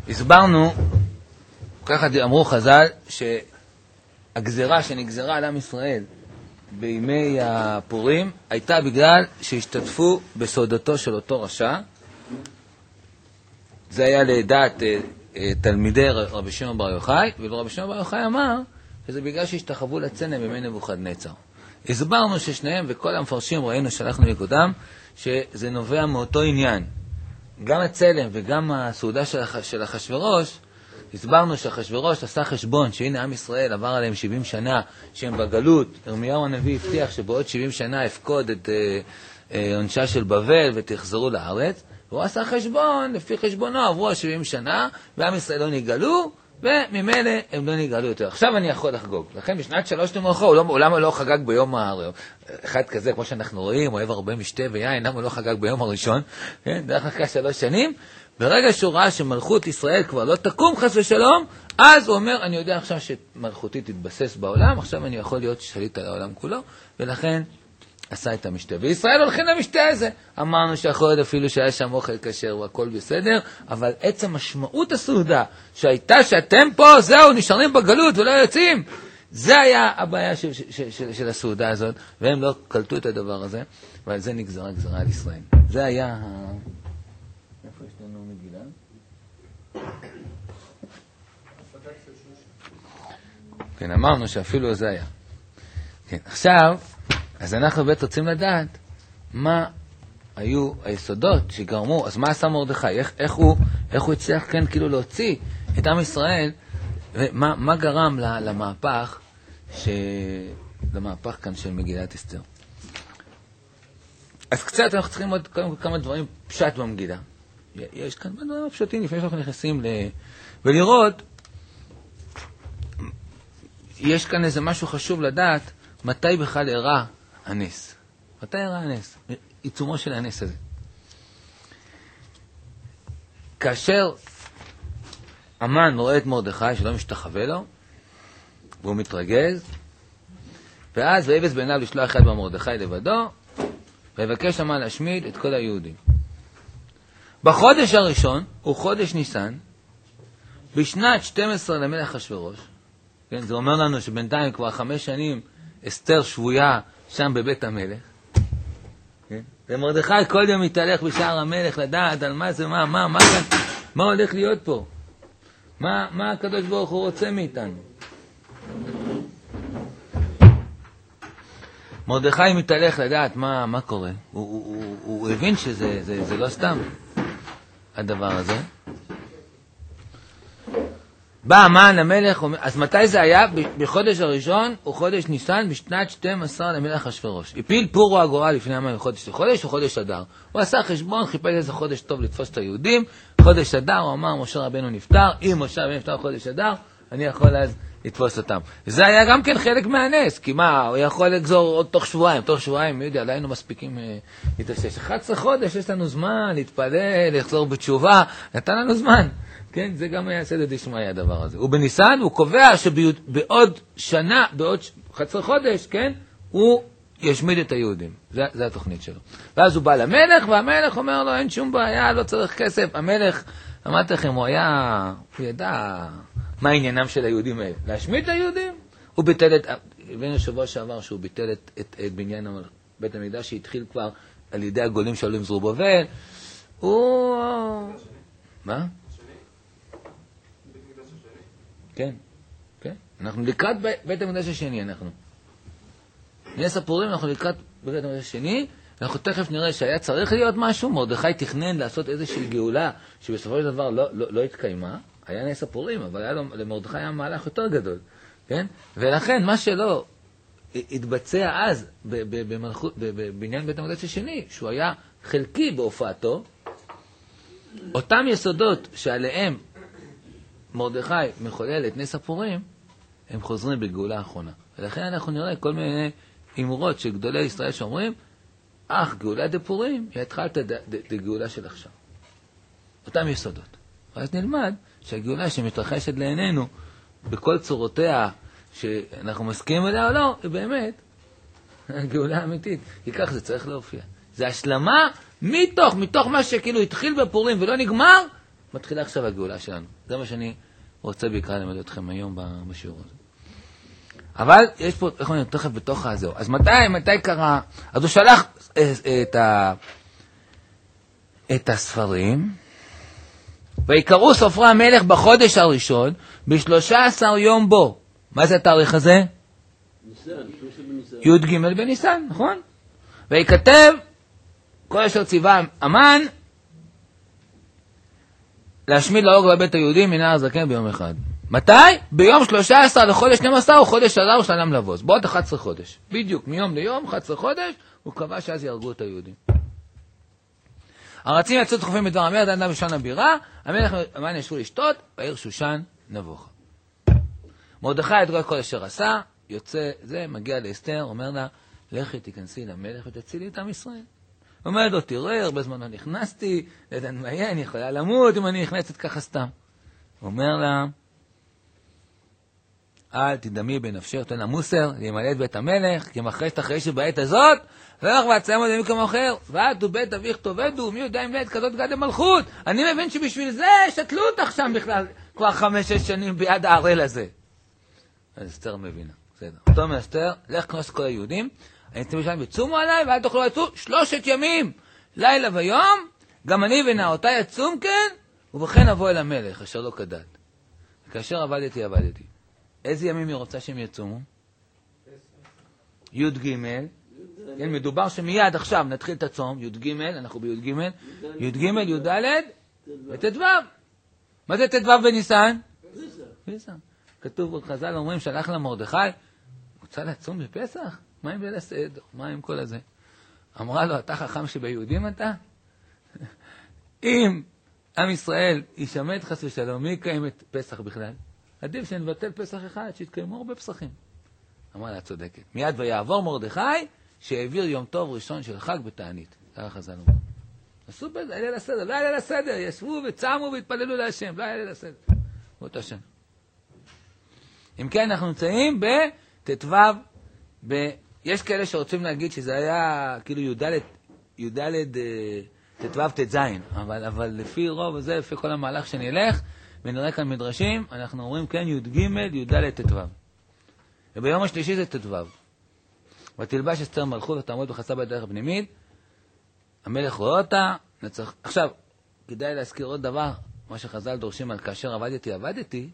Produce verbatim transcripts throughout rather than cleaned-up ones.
הסברנו, ככה אמרו חז"ל, שהגזרה שנגזרה על עם ישראל בימי הפורים הייתה בגלל שהשתתפו בסעודתו של אותו רשע. זה היה לדעת תלמידי רבי שמעון בר יוחאי, ורבי שמעון בר יוחאי אמר שזה בגלל שהשתחוו לצלם בימי נבוכדנצר. הסברנו ששניהם וכל המפרשים ראינו שלחנו לקודם שזה נובע מאותו עניין. גם הצלם וגם הסעודה של אחשוורוש, הסברנו שאחשוורוש עשה חשבון שהנה עם ישראל עבר עליהם שבעים שנה שהם בגלות. ירמיהו הנביא הבטיח שבעוד שבעים שנה הפקוד את עונשה של בבל ותחזרו לארץ. והוא עשה חשבון, לפי חשבונו עברו שבעים שנה ועם ישראל לא נגלו, וממילא הם לא נגלו יותר. עכשיו אני יכול לחגוג. לכן בשנת שלוש למוחו, הוא, לא, הוא למה לא חגג ביום הראשון? אחד כזה, כמו שאנחנו רואים, אוהב הרבה משתה ויין, למה לא חגג ביום הראשון? כן? דרך אחרי שלוש שנים. ברגע שהוא ראה שמלכות ישראל כבר לא תקום חס ושלום, אז הוא אומר, אני יודע עכשיו שמלכותי תתבסס בעולם, עכשיו אני יכול להיות שליט על העולם כולו, ולכן עשה את המשתה. וישראל הולכים למשתה הזה. אמרנו שיכול להיות אפילו שהיה שם אוכל כשר והכל בסדר, אבל עצם משמעות הסעודה שהייתה שאתם פה, זהו, נשארים בגלות ולא יוצאים. זה היה הבעיה של, של, של, של הסעודה הזאת, והם לא קלטו את הדבר הזה, ועל זה נגזרה גזרה על ישראל. זה היה ה... איפה יש לנו מגילה? כן, אמרנו שאפילו זה היה. כן, עכשיו, אז אנחנו באמת רוצים לדעת מה היו היסודות שגרמו, אז מה עשה מרדכי? איך, איך, הוא, איך הוא הצליח כן כאילו להוציא את עם ישראל, ומה מה גרם למהפך, ש... למהפך כאן של מגילת אסתר. אז קצת אנחנו צריכים עוד כמה, כמה דברים פשט במגילה. יש כאן דברים פשוטים לפני שאנחנו נכנסים ל... ולראות, יש כאן איזה משהו חשוב לדעת, מתי בכלל הראה הנס. מתי הראה הנס? עיצומו של הנס הזה. כאשר המן רואה את מרדכי שלא משתחווה לו, והוא מתרגז, ואז ויבס בעיניו לשלוח אחד במרדכי לבדו, ויבקש המן להשמיד את כל היהודים. בחודש הראשון, הוא חודש ניסן, בשנת שתים עשרה למלך אחשוורוש, כן, זה אומר לנו שבינתיים כבר חמש שנים אסתר שבויה שם בבית המלך. כן? ומרדכי כל יום מתהלך בשער המלך לדעת על מה זה, מה, מה, מה, מה, מה הולך להיות פה? מה, מה הקדוש ברוך הוא רוצה מאיתנו? מרדכי מתהלך לדעת מה, מה קורה. הוא, הוא, הוא, הוא הבין שזה זה, זה לא סתם הדבר הזה. בא המן למלך, אז מתי זה היה? בחודש הראשון, הוא חודש ניסן, בשנת שתים עשרה למלך אחשוורוש. הפיל פורו הגורל לפני המן בחודש לחודש, הוא חודש אדר. הוא עשה חשבון, חיפש איזה חודש טוב לתפוס את היהודים. חודש אדר, הוא אמר, משה רבנו נפטר, אם משה רבנו נפטר חודש אדר, אני יכול אז לתפוס אותם. זה היה גם כן חלק מהנס, כי מה, הוא יכול לגזור עוד תוך שבועיים, תוך שבועיים, מי יודע, לא היינו מספיקים להתאושש. אחד עשר חודש, יש לנו זמן להתפלל, לחזור בתשובה, נתן לנו זמן. כן, זה גם היה סדר דשמיא הדבר הזה. ובניסן הוא קובע שבעוד שנה, בעוד חצי חודש, כן, הוא ישמיד את היהודים. זה, זה התוכנית שלו. ואז הוא בא למלך, והמלך אומר לו, אין שום בעיה, לא צריך כסף. המלך, אמרתי לכם, הוא היה, הוא ידע מה העניינם של היהודים האלה. להשמיד את היהודים? הוא ביטל את, הבאנו שבוע שעבר שהוא ביטל את, את, את בניין בית המקדש שהתחיל כבר על ידי הגולים שעלו עם זרובבל. הוא... מה? כן, כן. אנחנו לקראת בית המקדש השני, אנחנו. נס הפורים, אנחנו לקראת בית המקדש השני, אנחנו תכף נראה שהיה צריך להיות משהו, מרדכי תכנן לעשות איזושהי גאולה, שבסופו של דבר לא, לא, לא התקיימה, היה נס הפורים, אבל היה לו, למרדכי היה מהלך יותר גדול, כן? ולכן, מה שלא התבצע אז, במלכות, בבניין בית המקדש השני, שהוא היה חלקי בהופעתו, אותם יסודות שעליהם מרדכי מחולל את נס הפורים, הם חוזרים בגאולה האחרונה. ולכן אנחנו נראה כל מיני אמרות של גדולי ישראל שאומרים, אך גאולה דפורים היא התחלת דגאולה של עכשיו. אותם יסודות. ואז נלמד שהגאולה שמתרחשת לעינינו, בכל צורותיה שאנחנו מסכימים עליה או לא, היא באמת הגאולה האמיתית. כי כך זה צריך להופיע. זה השלמה מתוך, מתוך מה שכאילו התחיל בפורים ולא נגמר, מתחילה עכשיו הגאולה שלנו. זה מה שאני רוצה בעיקר ללמד אתכם היום בשיעור הזה. אבל יש פה, איך אומרים, תכף בתוך הזהו. אז מתי, מתי קרה? אז הוא שלח את, ה, את הספרים, ויקראו סופרי המלך בחודש הראשון, בשלושה עשר יום בו. מה זה התאריך הזה? י' ג' בניסן, נכון? ויקטב כל אשר ציווה המן, להשמיד להרוג בבית היהודים מנהר זקן ביום אחד. מתי? ביום שלושה עשר לחודש שנים עשר הוא חודש אדר ושלם לבוז. בעוד אחד עשר חודש. בדיוק, מיום ליום, אחד עשר חודש, הוא קבע שאז יהרגו את היהודים. הרצים יצאו דחופים בדבר המלך, דן בשן הבירה, המלך המן ישבו לשתות, בעיר שושן נבוכה. מרדכי את כל אשר עשה, יוצא זה, מגיע לאסתר, אומר לה, לכי תיכנסי למלך ותצילי את עם ישראל. אומרת לו, תראה, הרבה זמן לא נכנסתי, לדן מה יהיה, אני יכולה למות אם אני נכנסת ככה סתם. אומר לה, אל תדמי בנפשך, תן המוסר, להימלא את בית המלך, כי מחרשת אחרי שבעת הזאת, ואנחנו ועצם עוד ימי כמו אחר, ועד ובית אביך תאבדו, מי יודע אם לעת כזאת גד המלכות. אני מבין שבשביל זה שתלו אותך שם בכלל, כבר חמש-שש שנים ביד הערל הזה. אז אסתר מבינה, בסדר. אותו אומר אסתר, לך כנוס כל היהודים, אני אצטמי שלהם יצומו עליי, ואל תוכלו יצאו שלושת ימים, לילה ויום, גם אני ונעותי יצום כן, ובכן אבוא אל המלך, אשר לא כדת. וכאשר עבדתי, עבדתי. איזה ימים היא רוצה שהם יצומו? י' ג' כן, מדובר שמיד עכשיו נתחיל את הצום, י' ג', אנחנו בי' ג', י' ג', י' ד' וט"ו. מה זה ט"ו בניסן? פסח. כתוב בחז"ל, אומרים, שלח לה מרדכי, רוצה לצום בפסח? מה עם ליל הסדר? מה עם כל הזה? אמרה לו, אתה חכם שביהודים אתה? אם עם ישראל ישמט חס ושלום, מי יקיים את פסח בכלל? עדיף שנבטל פסח אחד, שיתקיימו הרבה פסחים. אמרה לה, צודקת. מיד ויעבור מרדכי, שהעביר יום טוב ראשון של חג בתענית. ככה חז"ל אומרים. עשו בזה, היה ליל הסדר, לא היה ליל הסדר, ישבו וצמו והתפללו להשם, לא היה ליל הסדר. באותה שנה. אם כן, אנחנו נמצאים בט"ו, ב... יש כאלה שרוצים להגיד שזה היה כאילו י"ד, ט"ו ט"ז, אבל, אבל לפי רוב הזה, לפי כל המהלך שנלך, ונראה כאן מדרשים, אנחנו אומרים כן י"ג, י"ד ט"ו. וביום השלישי זה ט"ו. ותלבש אסתר מלכות ותעמוד בחצר בית דרך הפנימית, המלך רואה אותה, נצח... עכשיו, כדאי להזכיר עוד דבר, מה שחז"ל דורשים על כאשר עבדתי, עבדתי,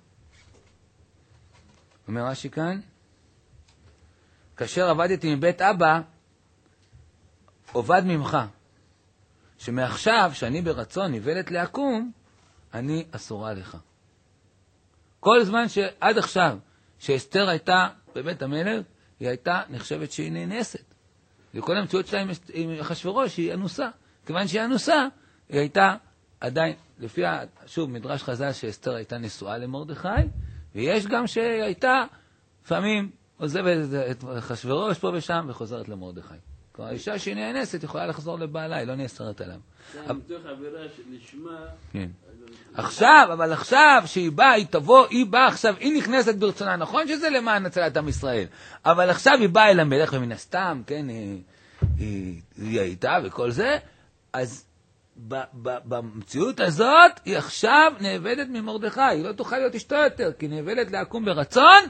אומר רש"י כאן, כאשר עבדתי מבית אבא, עובד ממך, שמעכשיו, שאני ברצון נבלת להקום, אני אסורה לך. כל זמן שעד עכשיו, שאסתר הייתה בבית המלך, היא הייתה נחשבת שהיא נאנסת. וכל המציאות שלה עם אחשוורוש היא אנוסה. כיוון שהיא אנוסה, היא הייתה עדיין, לפי, שוב, מדרש חז"ל שאסתר הייתה נשואה למרדכי, ויש גם שהיא הייתה, לפעמים, עוזבת את אחשוורוש פה ושם, וחוזרת למרדכי. כלומר, האישה שהיא נאנסת יכולה לחזור לבעלה, היא לא נאסרת עליו. זה מתוך עבירה שלשמה... כן. עכשיו, אבל עכשיו שהיא באה, היא תבוא, היא באה עכשיו, היא נכנסת ברצונה, נכון שזה למען הצלת עם ישראל, אבל עכשיו היא באה אל המלך, ומן הסתם, כן, היא, היא, היא הייתה וכל זה, אז ב, ב, במציאות הזאת, היא עכשיו נאבדת ממרדכי, היא לא תוכל להיות אשתו יותר, כי היא נאבדת להקום ברצון,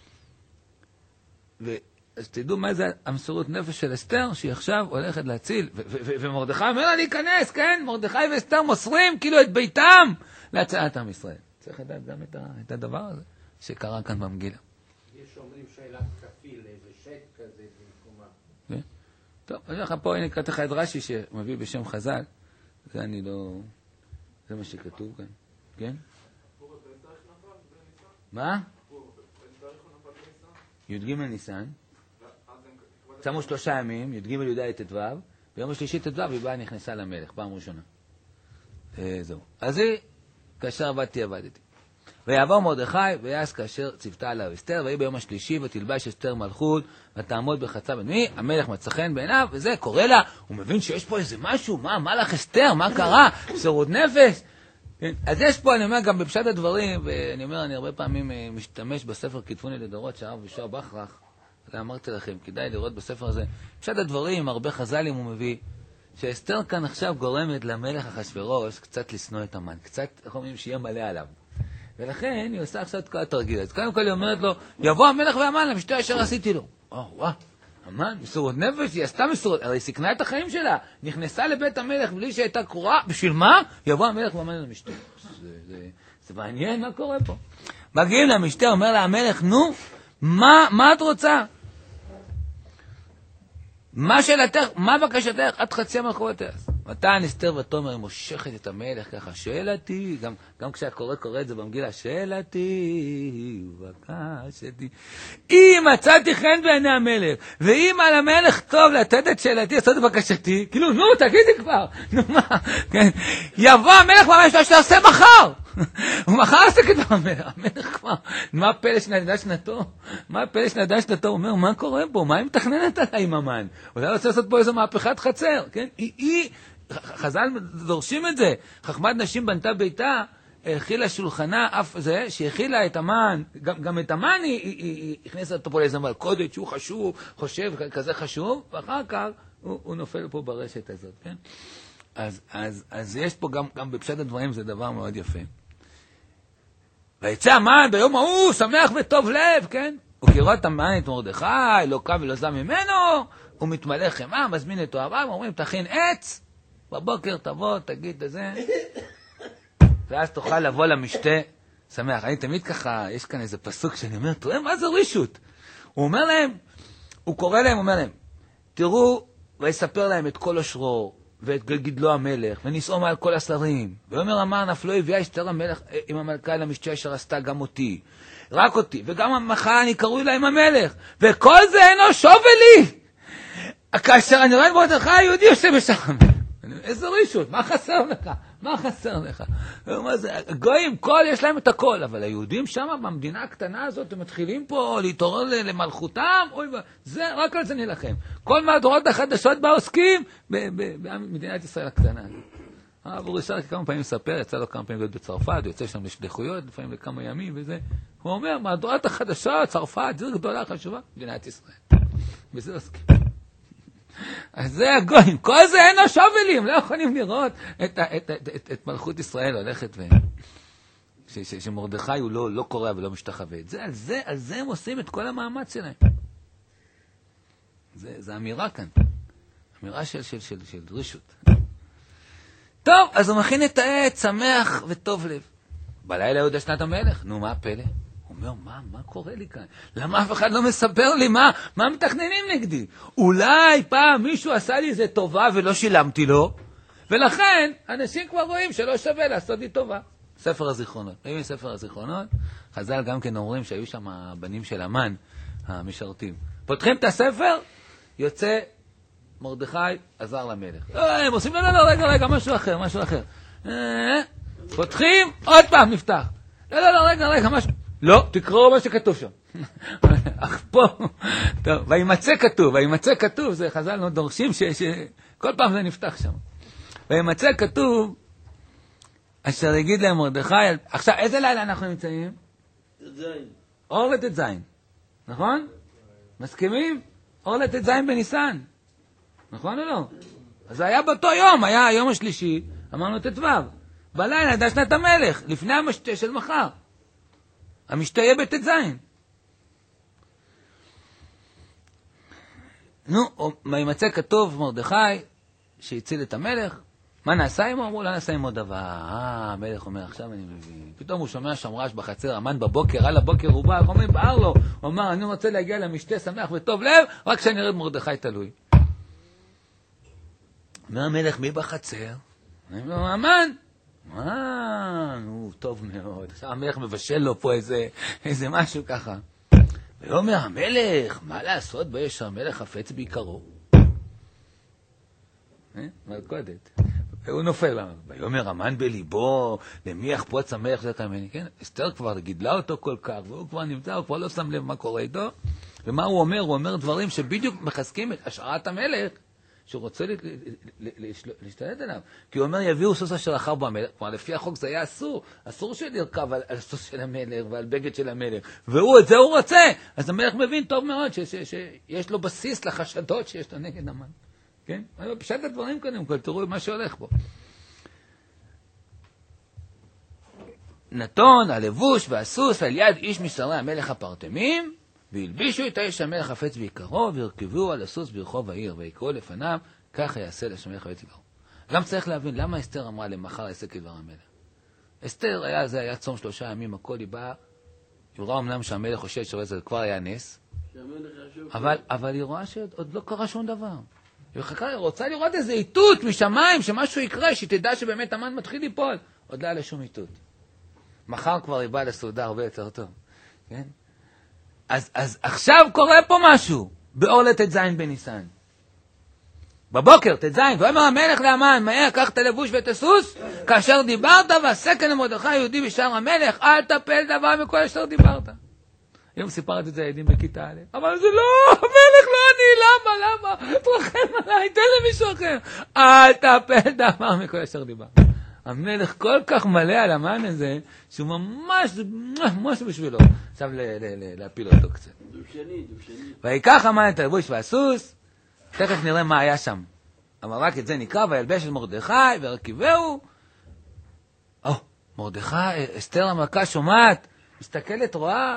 ו... אז תדעו מה זה המסירות נפש של אסתר, שהיא עכשיו הולכת להציל, ומרדכי אומר לה להיכנס, כן? מרדכי ואסתר מוסרים כאילו את ביתם להצלת עם ישראל. צריך לדעת גם את, את הדבר הזה שקרה כאן במגילה. יש אומרים שאלת כפיל, איזה שט כזה במקומה. כן? טוב, אני לך פה, הנה קראת לך את רש"י שמביא בשם חז"ל, זה אני לא... זה מה שכתוב כאן, כן? מה? י"ג ניסן. צמו שלושה ימים, י"ג י"ד ט"ו, ביום השלישי ט"ו היא באה נכנסה למלך, פעם ראשונה. זהו. אז היא, כאשר עבדתי, עבדתי. ויעבור מרדכי, ויעש כאשר צוותה עליו אסתר, והיא ביום השלישי, ותלבש אסתר מלכות, ותעמוד בחצר בנמי, המלך מצא חן בעיניו, וזה, קורא לה, הוא מבין שיש פה איזה משהו, מה, מה לך אסתר, מה קרה, מסירות נפש. אז יש פה, אני אומר, גם בפשט הדברים, ואני אומר, אני הרבה פעמים משתמש בספר כתבוני לדורות, שהרב ישר בכרך, אמרתי לכם, כדאי לראות בספר הזה, פשט הדברים, הרבה חז"לים הוא מביא, שאסתר כאן עכשיו גורמת למלך אחשוורוש קצת לשנוא את המן, קצת, איך אומרים, שיהיה מלא עליו. ולכן היא עושה עכשיו את כל התרגיל. אז קודם כל היא אומרת לו, יבוא המלך והמן למשתה אשר עשיתי לו. או, וואו, המן, מסורות נפש, היא עשתה מסורות, הרי היא סיכנה את החיים שלה, נכנסה לבית המלך בלי שהייתה קרואה, בשביל מה? יבוא המלך והמן למשתה. זה, זה, זה מעניין מה קורה פה. מגיעים למשתה, אומר לה המלך, נו, מה, מה את רוצה? מה שאלתך, מה בקשתך? עד חצי המלכות תעש. ותען אסתר ותאמר, היא מושכת את המלך ככה, שאלתי, גם, גם כשהקורא קורא את זה במגילה, שאלתי, ובקשתי. אם מצאתי חן בעיני המלך, ואם על המלך טוב לתת את שאלתי, לעשות את בקשתי, כאילו, נו, תגידי כבר, נו מה, כן, יבוא המלך ממש לא שתעשה מחר. הוא מחר עושה כבר המלך, המלך כבר, מה הפלא שנדע שנתו? מה הפלא שנדע שנתו? הוא אומר, מה קורה פה? מה היא מתכננת עליי עם המן? אולי רוצה לעשות פה איזו מהפכת חצר, כן? היא, היא, חז"ל דורשים את זה. חכמת נשים בנתה ביתה, הכילה שולחנה, אף זה, שהכילה את המן, גם, גם את המן היא, היא, היא, היא הכניסה אותו פה לאיזה מלכודת שהוא חשוב, חושב כזה חשוב, ואחר כך הוא, הוא נופל פה ברשת הזאת, כן? אז, אז, אז יש פה גם, גם בפשט הדברים זה דבר מאוד יפה. ויצא המן ביום ההוא, שמח וטוב לב, כן? וכראות המן את מרדכי, לא קם ולא זע ממנו, הוא מתמלא חמאה, מזמין את אוהביו, אומרים, תכין עץ, בבוקר תבוא, תגיד את זה, ואז תוכל לבוא למשתה שמח. אני תמיד ככה, יש כאן איזה פסוק שאני אומר, תראה, מה זה רישות? הוא אומר להם, הוא קורא להם, אומר להם, תראו, ויספר להם את כל אשרו, ואת גדלו המלך, ונישאו מעל כל השרים. ואומר אמר נפלו הביאה אסתר המלך עם המלכה אל המשתה אשר עשתה גם אותי. רק אותי, וגם מחר אני קרוי לה עם המלך. וכל זה אינו שווה לי. כאשר אני רואה את מרדכי היהודי יושב בשם. איזה רישות, מה חסר לך? מה חסר לך? גויים, כל יש להם את הכל, אבל היהודים שם במדינה הקטנה הזאת, הם מתחילים פה להתעורר למלכותם, זה, רק על זה נלחם. כל מהדורות החדשות בה עוסקים במדינת ישראל הקטנה. הרב אורי שרקי כמה פעמים מספר, יצא לו כמה פעמים להיות בצרפת, הוא יוצא שם לשליחויות, לפעמים לכמה ימים וזה. הוא אומר, מהדורות החדשות, צרפת, זו גדולה חשובה, מדינת ישראל. וזה עוסקים. אז זה הגויים, כל זה אין לו שווה לי, הם לא יכולים לראות את, את, את, את, את מלכות ישראל הולכת ו... ש, ש, שמרדכי הוא לא, לא קורא ולא משתחווה. זה, על, זה, על זה הם עושים את כל המאמץ שלהם. זה, זה אמירה כאן. אמירה של, של, של, של רישות. טוב, אז הוא מכין את העץ, שמח וטוב לב. בלילה יהודה שנת המלך. נו, מה הפלא? הוא אומר, מה, מה קורה לי כאן? למה אף אחד לא מספר לי מה, מה מתכננים נגדי? אולי פעם מישהו עשה לי איזה טובה ולא שילמתי לו, ולכן אנשים כבר רואים שלא שווה לעשות לי טובה. ספר הזיכרונות. אם ספר הזיכרונות, חז"ל גם כן אומרים שהיו שם הבנים של המן, המשרתים. פותחים את הספר, יוצא מרדכי עזר למלך. לא, הם עושים, לא, לא, לא, רגע, רגע, משהו אחר, משהו אחר. פותחים, עוד פעם נפתח. לא, לא, לא, רגע, רגע, משהו. לא, תקראו מה שכתוב שם. אך פה, טוב, וימצא כתוב, וימצא כתוב, זה חז"ל לא דורשים שכל פעם זה נפתח שם. וימצא כתוב, אשר יגיד להם מרדכי, עכשיו, איזה לילה אנחנו נמצאים? זין. אור לתת זין, נכון? מסכימים? אור לתת זין בניסן, נכון או לא? אז זה היה באותו יום, היה היום השלישי, אמרנו תתו, בלילה, עד שנת המלך, לפני המשתה של מחר. המשתה יהיה בתת זין. נו, וימצא כתוב מרדכי שהציל את המלך, מה נעשה עמו? אמרו, לא נעשה עמו דבר. אה, המלך אומר, עכשיו אני מבין. פתאום הוא שומע שם רעש בחצר, המן בבוקר, על הבוקר הוא בא, הוא אומר, בער לו. הוא אמר, אני רוצה להגיע למשתה שמח וטוב לב, רק שאני ארד מרדכי תלוי. אומר המלך, מי בחצר? אני אומר, המן. אה, נו, טוב מאוד. עכשיו המלך מבשל לו פה איזה, איזה משהו ככה. ואומר, המלך, מה לעשות ביש המלך חפץ בעיקרו? אה? מלכודת. והוא נופל. ויאמר המן בליבו, למי יחפוץ המלך זה כמני? כן? אסתר כבר גידלה אותו כל כך, והוא כבר נמצא, הוא כבר לא שם לב מה קורה איתו. ומה הוא אומר? הוא אומר דברים שבדיוק מחזקים את השערת המלך, שהוא רוצה להשתלט עליו. כי הוא אומר, יביאו סוס אשר אחר בו המלך. כלומר, לפי החוק זה היה אסור. אסור שלרכב על, על סוס של המלך ועל בגד של המלך. והוא, את זה הוא רוצה. אז המלך מבין טוב מאוד ש, ש, ש, שיש לו בסיס לחשדות שיש לו נגד המן. כן? פשט הדברים קודם כל, תראו מה שהולך פה. נתון, הלבוש והסוס על יד איש משרי המלך הפרטמים, והלבישו את האיש המלך חפץ בעיקרו, והרכבו על הסוס ברחוב העיר, ויקראו לפניו, ככה יעשה לאיש המלך חפץ בעיקרו. גם צריך להבין למה אסתר אמרה למחר יעשה כדבר המלך. אסתר היה, זה היה צום שלושה ימים, הכל היא באה, היא רואה אמנם שהמלך חושב שזה כבר היה נס, אבל, אבל היא רואה שעוד לא קרה שום דבר. היא רוצה לראות איזה איתות משמיים, שמשהו יקרה, שהיא תדע שבאמת המן מתחיל ליפול. עוד לא היה לשום איתות. מחר כבר היא באה לסעודה הרבה יותר טוב. כן? אז, אז עכשיו קורה פה משהו, באור לתת זין בניסן. בבוקר, תת זין, ואומר המלך לאמן, מהר, קח את הלבוש ואת הסוס, כאשר דיברת, ועסקן למרדכי יהודי בשער המלך, אל תפל דבר מכל אשר דיברת. היום סיפרת את זה ילדים בכיתה א', אבל זה לא, המלך לא אני, למה, למה? תרחם עליי, תן למישהו אחר. אל תפל דבר מכל אשר דיברת. המלך כל כך מלא על המן הזה, שהוא ממש, ממש בשבילו. עכשיו להפיל אותו קצת. דושני, דושני. ויקח המן את הלבוש והסוס, תכף נראה מה היה שם. אבל רק את זה נקרא, וילבש את מרדכי, והרכיבהו. או, מרדכי, אסתר המלכה שומעת, מסתכלת, רואה,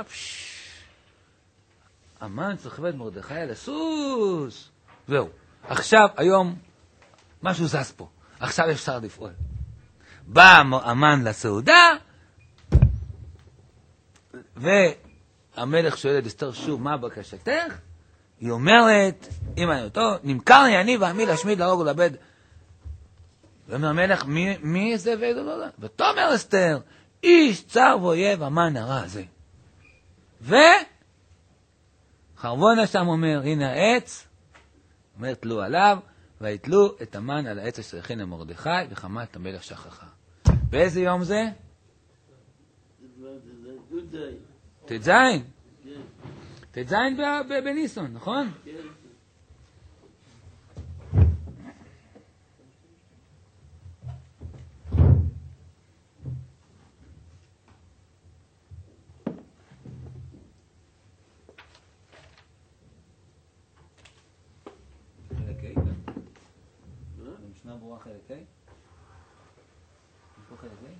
המן סוחב את מרדכי על הסוס. זהו. עכשיו, היום, משהו זז פה. עכשיו אפשר לפעול. בא המן לסעודה, והמלך שואל את אסתר שוב, מה בקשתך? היא אומרת, אם אני אותו, נמכר לי אני ועמי להשמיד, להרוג ולאבד. ואומר המלך, מי, מי זה ואיזה לא? ותאמר אסתר, איש צר ואויב המן הרע הזה. וחרבונה שם אומר, הנה העץ, אומר תלו עליו, ויתלו את המן על העץ אשר הכין למרדכי, וחמת המלך שכחה. באיזה יום זה? תת זין. תת זין בניסון, נכון? חלקי גם? משנה ברורה חלקי? יש פה חלקי?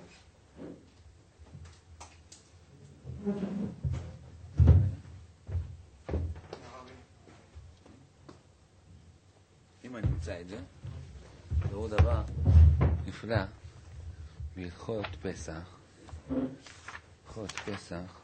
אם אני אמצא את זה, זהו דבר נפלא בהלכות פסח. הלכות פסח.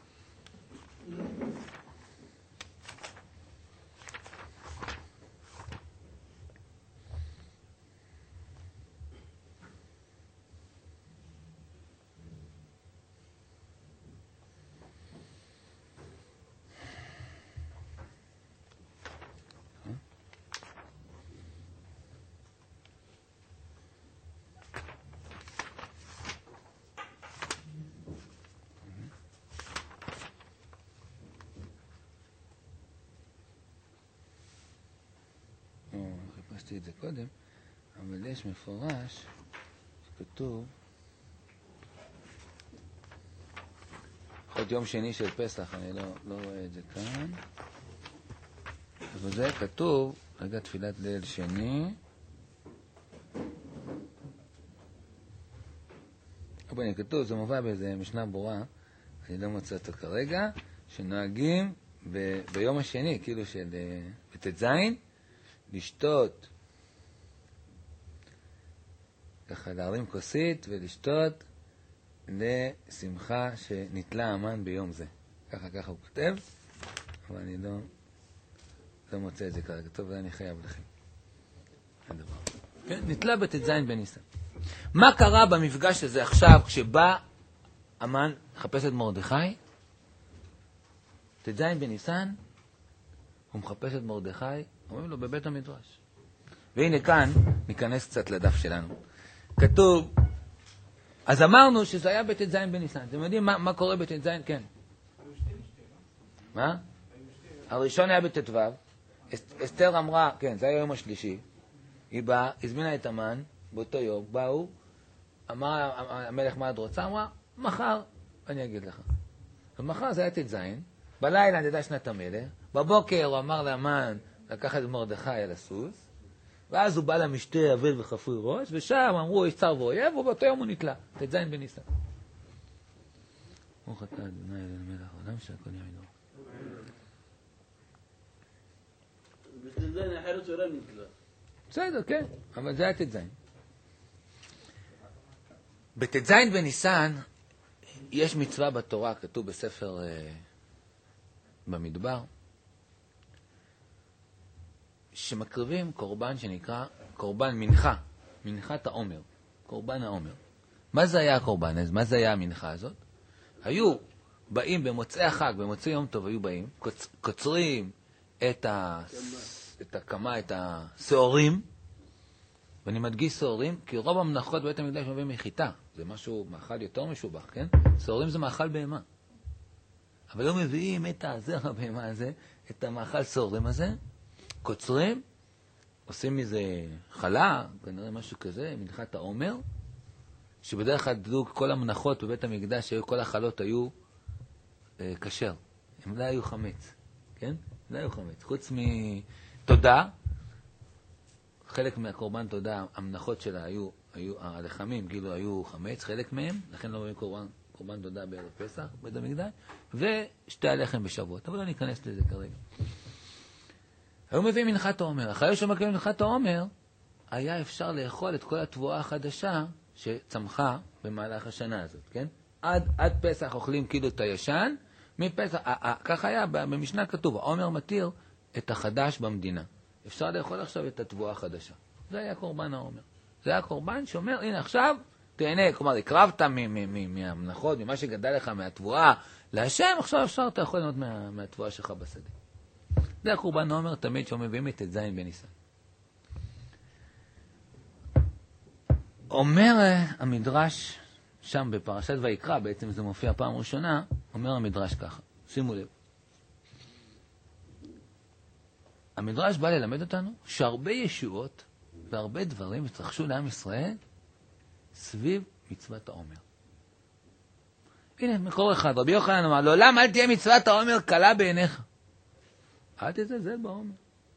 חיפשתי את זה קודם, אבל יש מפורש שכתוב עוד יום שני של פסח, אני לא, לא רואה את זה כאן, אבל זה כתוב, רגע תפילת ליל שני, אבל אני כתוב, זה מובא באיזה משנה ברורה, אני לא מוצא אותו כרגע, שנוהגים ב, ביום השני, כאילו של בתת זין, לשתות, ככה להרים כוסית ולשתות לשמחה שנתלה המן ביום זה. ככה ככה הוא כותב, אבל אני לא, לא מוצא את זה כרגע. טוב, אני חייב לכם. הדבר. כן, נתלה בתת זין בניסן. מה קרה במפגש הזה עכשיו כשבא המן לחפש את מרדכי? תת זין בניסן, הוא מחפש את מרדכי, אומרים לו בבית המדרש. והנה כאן ניכנס קצת לדף שלנו. כתוב, אז אמרנו שזה היה בתת זין בניסן. אתם יודעים מה, מה קורה בתת זין? כן. מה? הראשון היה בתת וו. אסתר אמרה, כן, זה היה יום השלישי. היא באה, הזמינה את המן, באותו יום, באו, אמר המלך מה את רוצה? אמרה, מחר אני אגיד לך. ומחר זה היה תת זין, בלילה נדע שנת המלך, בבוקר הוא אמר לאמן, לקח את מרדכי על הסוס, ואז הוא בא למשתה אבל וחפוי ראש, ושם אמרו, יש צר ואויב, ובאותו יום הוא נתלה. ט"ז בניסן. ברוך אתה אדוני אל מלך העולם שהכל יהיה מדור. בט"ז אחרת שורה נתלה. בסדר, כן, אבל זה היה ט"ז. בט"ז בניסן יש מצווה בתורה, כתוב בספר אה, במדבר, שמקריבים קורבן שנקרא קורבן מנחה, מנחת העומר, קורבן העומר. מה זה היה הקורבן הזה? מה זה היה המנחה הזאת? היו באים במוצאי החג, במוצאי יום טוב היו באים, קוצ, קוצרים את, ה, את הקמה, את השעורים, ואני מדגיש שעורים, כי רוב המנחות בבית המקדש מביאים מחיטה, זה משהו, מאכל יותר משובח, כן? שעורים זה מאכל בהמה. אבל לא מביאים את הזרע בהמה הזה, את המאכל שעורים הזה, קוצרים, עושים מזה חלה, כנראה משהו כזה, מנחת העומר, שבדרך כלל דלוק כל המנחות בבית המקדש, כל החלות היו אה, כשר. הם לא היו חמץ, כן? לא היו חמץ. חוץ מתודה, חלק מהקורבן תודה, המנחות שלה היו, היו הלחמים, כאילו היו חמץ, חלק מהם, לכן לא מביאים קורבן, קורבן תודה בערב פסח, בבית המקדש, ושתי הלחם בשבועות. אבל לא ניכנס לזה כרגע. היו מביאים מנחת העומר. אחרי שמקבלים מנחת העומר, היה אפשר לאכול את כל התבואה החדשה שצמחה במהלך השנה הזאת, כן? עד, עד פסח אוכלים כאילו את הישן, מפסח, כך היה, במשנה כתוב, העומר מתיר את החדש במדינה. אפשר לאכול עכשיו את התבואה החדשה. זה היה קורבן העומר. זה היה קורבן שאומר, הנה עכשיו, תהנה, כלומר, הקרבת מהמנחות, ממה שגדל לך מהתבואה להשם, עכשיו אפשר, אתה יכול לנות מה, מהתבואה שלך בשדה. זה הקורבן העומר תמיד שמביאים את ט"ז בניסן. אומר המדרש שם בפרשת ויקרא, בעצם זה מופיע פעם ראשונה, אומר המדרש ככה, שימו לב. המדרש בא ללמד אותנו שהרבה ישועות והרבה דברים התרחשו לעם ישראל סביב מצוות העומר. הנה, מקור אחד, רבי יוחנן אמר, לעולם אל תהיה מצוות העומר קלה בעיניך. אל תזלזל בעומר.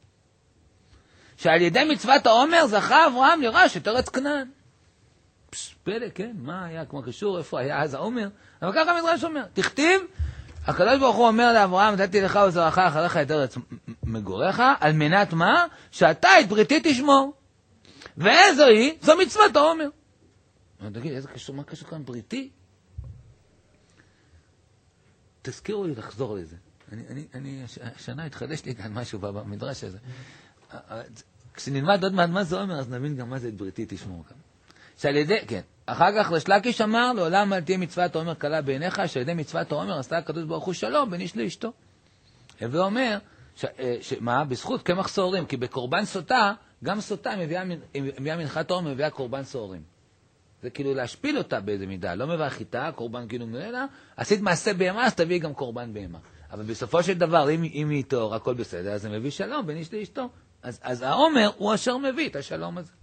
שעל ידי מצוות העומר זכה אברהם לירש את ארץ כנען. פלא, כן, מה היה כמו קשור, איפה היה אז העומר? אבל ככה המדרש אומר, תכתיב, הקדוש ברוך הוא אומר לאברהם, נתתי לך וזרעך אחריך את ארץ מגוריך, על מנת מה? שאתה את בריתי תשמור. ואיזו היא? זו מצוות העומר. תגיד, איזה קשור, מה קשור כאן בריתי? תזכירו לי לחזור לזה. אני, אני, אני, השנה התחדש לי כאן משהו במדרש הזה. כשנלמד עוד מעט מה זה אומר, אז נבין גם מה זה את בריתי תשמור כאן. שעל ידי, כן, אחר כך לשלקיש אמר, לעולם אל תהיה מצוות העומר קלה בעיניך, שעל ידי מצוות העומר עשתה הקדוש ברוך הוא שלום בין איש לאשתו. ואומר, ש, ש, מה? בזכות קמח סוערים, כי בקורבן סוטה, גם סוטה מביאה, מביאה מנחת העומר, מביאה קורבן סוערים. זה כאילו להשפיל אותה באיזה מידה, לא מביא חיטה, קורבן כאילו מלאה, עשית מעשה בהמה, אז תביא גם קורבן בהמה. אבל בסופו של דבר, אם, אם היא טהור, הכל בסדר, אז זה מביא שלום בין איש לאשתו. אז, אז העומר הוא אשר מביא את השלום הזה.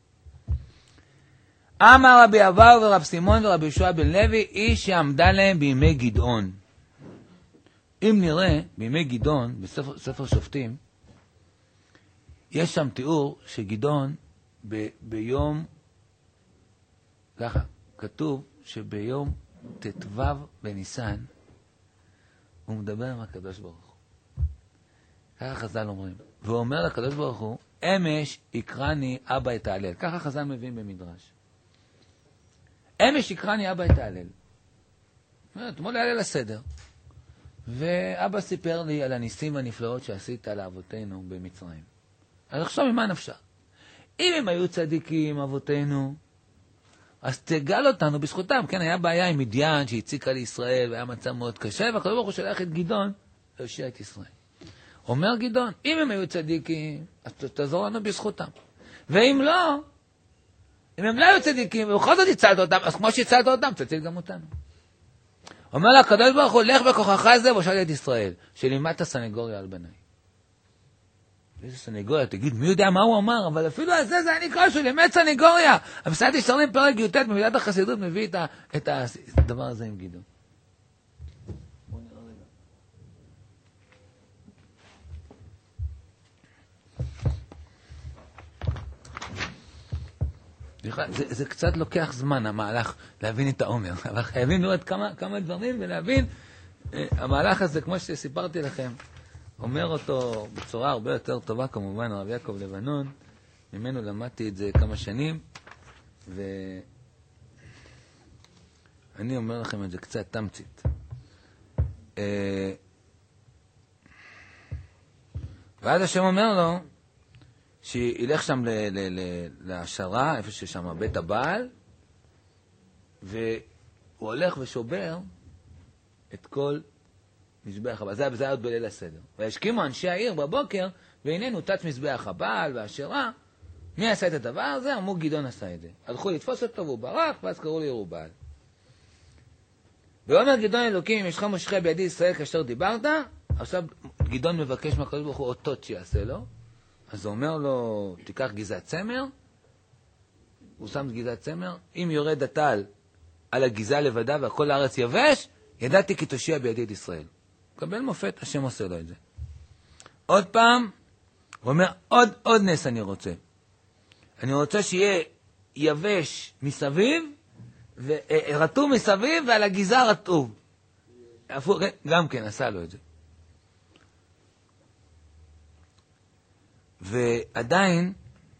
אמר רבי אבאו ורב סימון ורבי יהושע בן לוי, איש שעמדה להם בימי גדעון. אם נראה, בימי גדעון, בספר ספר שופטים, יש שם תיאור שגדעון ב, ביום, ככה, כתוב שביום תתוו בניסן, הוא מדבר עם הקדוש ברוך הוא. ככה חז"ל אומרים. והוא אומר לקדוש ברוך הוא, אמש יקרני אבא את ההלל. ככה חז"ל מביאים במדרש. אמש יקרני אבא את ההלל. אתמול היה ליל הסדר. ואבא סיפר לי על הניסים והנפלאות שעשית לאבותינו במצרים. אז עכשיו ממה נפשך? אם הם היו צדיקים, אבותינו, אז תגל אותנו בזכותם. כן, היה בעיה עם מדיין שהציקה לישראל, והיה מצב מאוד קשה, והקדוש ברוך הוא שלח את גדעון להושיע את ישראל. אומר גדעון, אם הם היו צדיקים, אז תעזור לנו בזכותם. ואם לא, אם הם לא היו צדיקים, ובכל זאת הצלת אותם, אז כמו שהצלת אותם, תציל גם אותנו. אומר לה, הקדוש ברוך הוא, לך בכוחך זה, והושע את ישראל, שלימדת סנגוריה על בניי. איזה סנגוריה, תגיד, מי יודע מה הוא אמר, אבל אפילו על זה, זה היה נקרא שהוא לימד סנגוריה. המסעד ישרים פרק י"ט, במילת החסידות, מביא את, ה, את הדבר הזה עם גדעון. בואו נראה רגע. בכלל, זה, זה קצת לוקח זמן, המהלך, להבין את העומר. אבל חייבים לראות כמה, כמה דברים ולהבין, אה, המהלך הזה, כמו שסיפרתי לכם, אומר אותו בצורה הרבה יותר טובה, כמובן, הרב יעקב לבנון, ממנו למדתי את זה כמה שנים, ואני אומר לכם את זה קצת תמצית. אה, ואז השם אומר לו, שילך שם להשערה, איפה ששם בית הבעל, והוא הולך ושובר את כל מזבח הבעל. זה היה עוד בליל הסדר. והשכימו אנשי העיר בבוקר, והנה נותץ מזבח הבעל והשערה. מי עשה את הדבר הזה? אמרו גדעון עשה את זה. הלכו לתפוס אותו והוא ברח, ואז קראו לי ירובעל. ואומר גדעון אלוקים, אם ישך מושך בידי ישראל כאשר דיברת, עכשיו גדעון מבקש מהקדוש ברוך הוא אותות שיעשה לו, אז הוא אומר לו, תיקח גזעת צמר, הוא שם גזעת צמר, אם יורד הטל על הגזעה לבדה והכל הארץ יבש, ידעתי כי תושיע בידי את ישראל. קבל מופת, השם עושה לו את זה. עוד פעם, הוא אומר, עוד, עוד נס אני רוצה. אני רוצה שיהיה יבש מסביב, ורטוב מסביב, ועל הגזעה רטוב. גם כן, עשה לו את זה. ועדיין,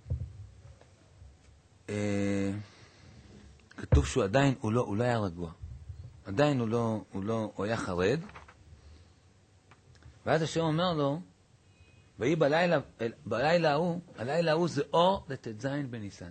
אה, כתוב שהוא עדיין, הוא לא, הוא לא היה רגוע. עדיין הוא לא, הוא לא, הוא היה חרד. ואז השם אומר לו, ויהי בלילה, בלילה ההוא, הלילה ההוא זה אור לט"ז בניסן.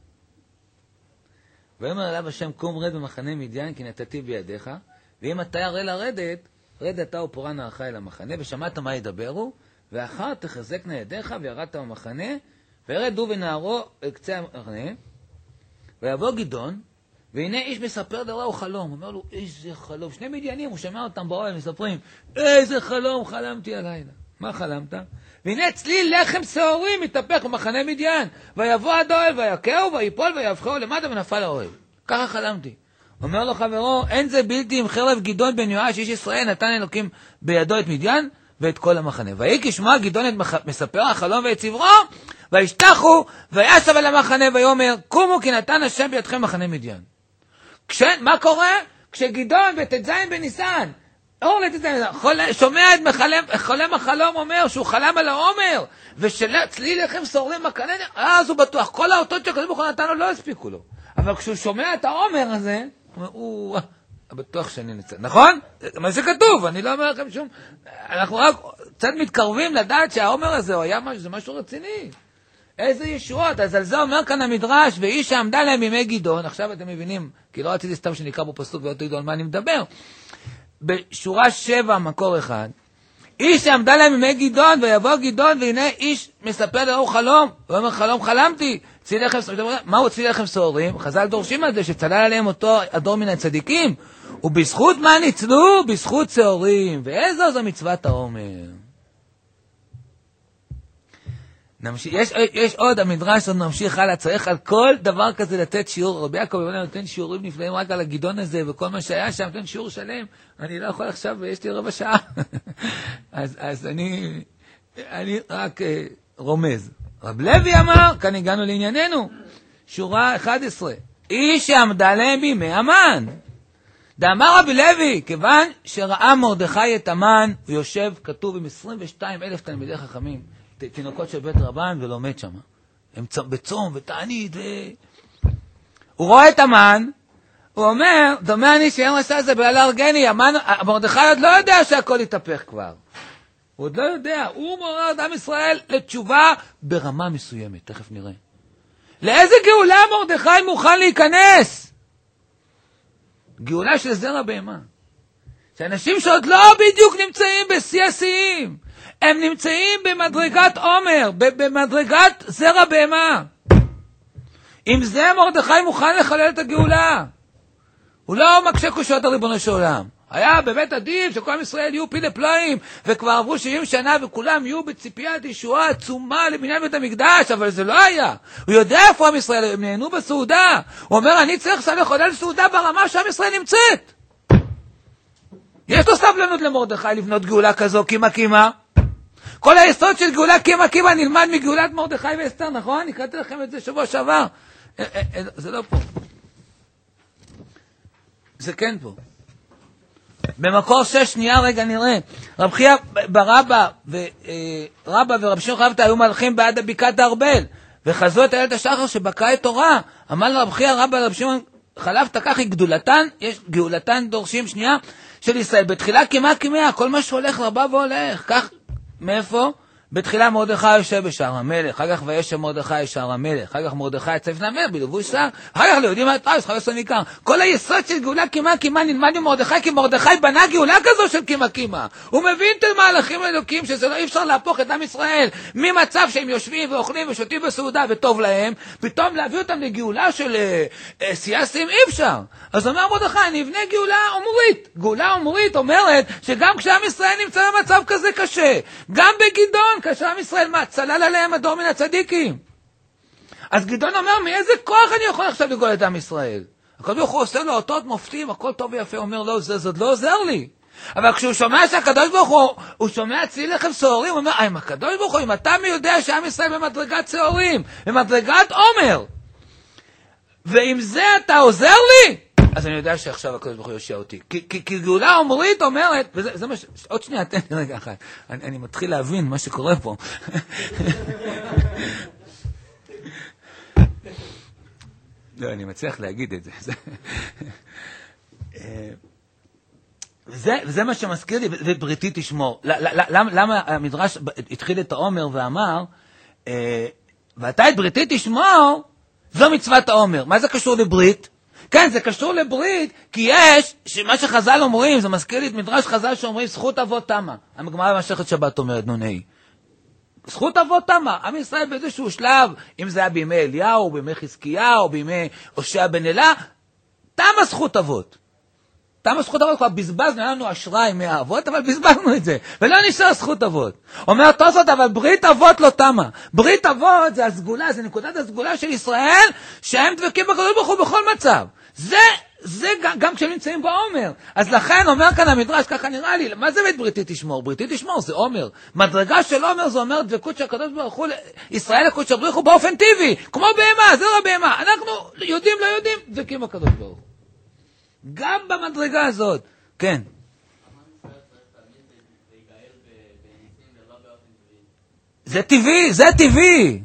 ויאמר אליו השם, קום רד במחנה מדיין, כי נתתי בידיך, ואם אתה ירא לרדת, רד אתה ופורע נערך אל המחנה, ושמעת מה ידברו, ואחר תחזקנה ידיך, וירדת במחנה, וירד הוא ונערו אל קצה המחנה, ויבוא גדעון, והנה איש מספר לרעהו חלום. הוא אומר לו, איזה חלום. שני מדיינים, הוא שמע אותם באוהל, מספרים, איזה חלום חלמתי הלילה. מה חלמת? והנה צליל לחם שעורים מתהפך במחנה מדיין, ויבוא עד האוהל, ויכהו, ויפול, ויהפכהו למטה, ונפל האוהל. ככה חלמתי. אומר לו חברו, אין זה בלתי עם חרב גדעון בן יואש, איש ישראל, נתן אלוקים בידו את מדיין, ואת כל המחנה. ויהי כשמע גדעון את מח... מספר החלום ואת סברו, וישתחו, וישב אל המחנה, ויאמר, קומו כי נתן השם בידכם מחנה מדיין. כש... מה קורה? כשגדעון בט"ז בניסן, אור לט"ז בניסן, שומע את מחלם, חולם החלום אומר שהוא חלם על העומר, ושצליל לחם שעורים מקנן, אז הוא בטוח, כל האותות שהקדוש ברוך הוא נתן לו לא הספיקו לו. אבל כשהוא שומע את העומר הזה, הוא אומר, בטוח שאני נצא. נכון? מה שכתוב, אני לא אומר לכם שום... אנחנו רק קצת מתקרבים לדעת שהעומר הזה הוא היה משהו, זה משהו רציני. איזה ישועות. אז על זה אומר כאן המדרש, ואיש שעמדה להם ימי גדעון, עכשיו אתם מבינים, כי לא רציתי סתם שנקרא בו פסוק ואותו ידעו על מה אני מדבר. בשורה שבע, מקור אחד, איש שעמדה להם ימי גדעון, ויבוא גדעון, והנה איש מספר לרעהו חלום, הוא אומר, חלום חלמתי, ציל לחם שעורים. מה הוא ציל לחם שעורים? חז"ל דורשים על זה, שצלל עליהם אותו הדור מן הצדיקים, ובזכות מה ניצלו? בזכות שעורים. ואיזו זו מצוות העומר. נמשיך, יש, יש עוד, המדרש עוד נמשיך הלאה, צריך על כל דבר כזה לתת שיעור. רבי יעקב נותן שיעורים נפלאים רק על הגדעון הזה, וכל מה שהיה שם, נותן שיעור שלם. אני לא יכול עכשיו, ויש לי רבע שעה. אז, אז אני, אני רק uh, רומז. רב לוי אמר, כאן הגענו לענייננו, שורה אחת עשרה, איש שעמדה להם בימי המן. דאמר רבי לוי, כיוון שראה מרדכי את המן, הוא יושב, כתוב עם עשרים ושניים אלף תלמידי חכמים, תינוקות של בית רבן, ולומד שם. הם בצום ותענית, ו... הוא רואה את המן, הוא אומר, דומה אני שאין עשה את זה בעל ארגני, המן, מרדכי עוד לא יודע שהכל יתהפך כבר. הוא עוד לא יודע, הוא מעורר את עם ישראל לתשובה ברמה מסוימת, תכף נראה. לאיזה גאולה מרדכי מוכן להיכנס? גאולה של זרע בהמה. שאנשים שעוד לא בדיוק נמצאים בשיא השיאים, הם נמצאים במדרגת עומר, במדרגת זרע בהמה. עם זה מרדכי מוכן לחולל את הגאולה. הוא לא מקשה קושות על ריבונו של עולם. היה בבית הדין שכל עם ישראל יהיו פילי פלאים, וכבר עברו שבעים שנה וכולם יהיו בציפיית ישועה עצומה לבניין בית המקדש, אבל זה לא היה. הוא יודע איפה עם ישראל, הם נהנו בסעודה. הוא אומר, אני צריך עכשיו לחולל סעודה ברמה שעם ישראל נמצאת. יש לו סבלנות למרדכי לבנות גאולה כזו, קימה קימה. כל היסוד של גאולה קימה קימה נלמד מגאולת מרדכי ואסתר, נכון? הקראתי לכם את זה שבוע שעבר. זה לא פה. זה כן פה. במקור שש, שנייה רגע נראה. רב חייא ברבא ורבא ורב שמעון חלפתא היו מלכים בעד בקעת הארבל, וחזו את איילת השחר שבקעה את תורה. אמר לרב חייא רבא ורב שמעון חלפתא, כך היא גדולתן, יש גאולתן דורשים שנייה של ישראל. בתחילה כמעט כמאה, כל מה שהולך רבה והולך. כך, מאיפה? בתחילה מרדכי יושב בשער המלך, אחר כך וישב מרדכי בשער המלך, אחר כך מרדכי יצא לפני המלך בלבוש שיער, אחר כך ליהודים מהתרס, אחר כך עשו ניכר. כל היסוד של גאולה כמעט כמעט נלמד ממרדכי, כי מרדכי בנה גאולה כזו של כמעט כמעט. הוא מבין את המהלכים האלוקים, שזה לא אי אפשר להפוך את עם ישראל ממצב שהם יושבים ואוכלים ושותים בסעודה וטוב להם, פתאום להביא אותם לגאולה של אה, סייסים, אי אפשר. אז אומר מרדכי, נבנה גאולה אומרית. גאולה אומרית אומרת שגם כשעם ישראל נמצא במצב כזה קשה, גם בגדעון, כאשר עם ישראל מה, צלל עליהם הדור מן הצדיקים. אז גדעון אומר, מאיזה כוח אני יכול עכשיו לגאול את עם ישראל? הקדוש ברוך הוא עושה לו אותות מופתים, הכל טוב ויפה, הוא אומר, לא, זה, זה לא עוזר לי. אבל כשהוא שומע שהקדוש ברוך הוא, הוא שומע צליל לחם שעורים, הוא אומר, אם הקדוש ברוך הוא, אם אתה מי יודע שעם ישראל במדרגת שעורים, במדרגת עומר, ועם זה אתה עוזר לי, אז אני יודע שעכשיו הקדוש ברוך הוא יושיע אותי. כי, כי, כי גאולה אומרית אומרת, וזה זה מה ש... עוד שנייה, תן לי רגע אחת. אני, אני מתחיל להבין מה שקורה פה. לא, אני מצליח להגיד את זה. וזה, וזה מה שמזכיר לי, ובריתי תשמור. למה, למה המדרש התחיל את העומר ואמר, ואתה את בריתי תשמור, זו מצוות העומר. מה זה קשור לברית? כן, זה קשור לברית, כי יש, שמה שחז"ל אומרים, זה מזכיר לי את מדרש חז"ל שאומרים, זכות אבות תמה. הגמרא במסכת שבת אומרת, נו נהי. זכות אבות תמה. עם ישראל באיזשהו שלב, אם זה היה בימי אליהו, בימי חזקיהו, בימי הושע בן אלה, תמה זכות אבות. תמה זכות אבות, כבר בזבזנו, היה לנו אשראי מהאבות, אבל בזבזנו את זה, ולא נשאר זכות אבות. אומר תוספות, אבל ברית אבות לא תמה. ברית אבות זה הסגולה, זה נקודת הסגולה של ישראל, שהם דבקים בקדוש ברוך הוא בכל מצב. זה, זה גם, גם כשהם נמצאים בעומר. אז לכן אומר כאן המדרש, ככה נראה לי, מה זה בית בריתי תשמור? בריתי תשמור זה עומר. מדרגה של עומר זה אומר דבקות של הקדוש ברוך הוא, ישראל לקודש ברוך הוא באופן טבעי, כמו בהמה, זה לא בהמה. אנחנו יודעים, לא יודעים, דבקים בקדוש ברוך הוא. גם במדרגה הזאת. כן. זה טבעי, זה טבעי.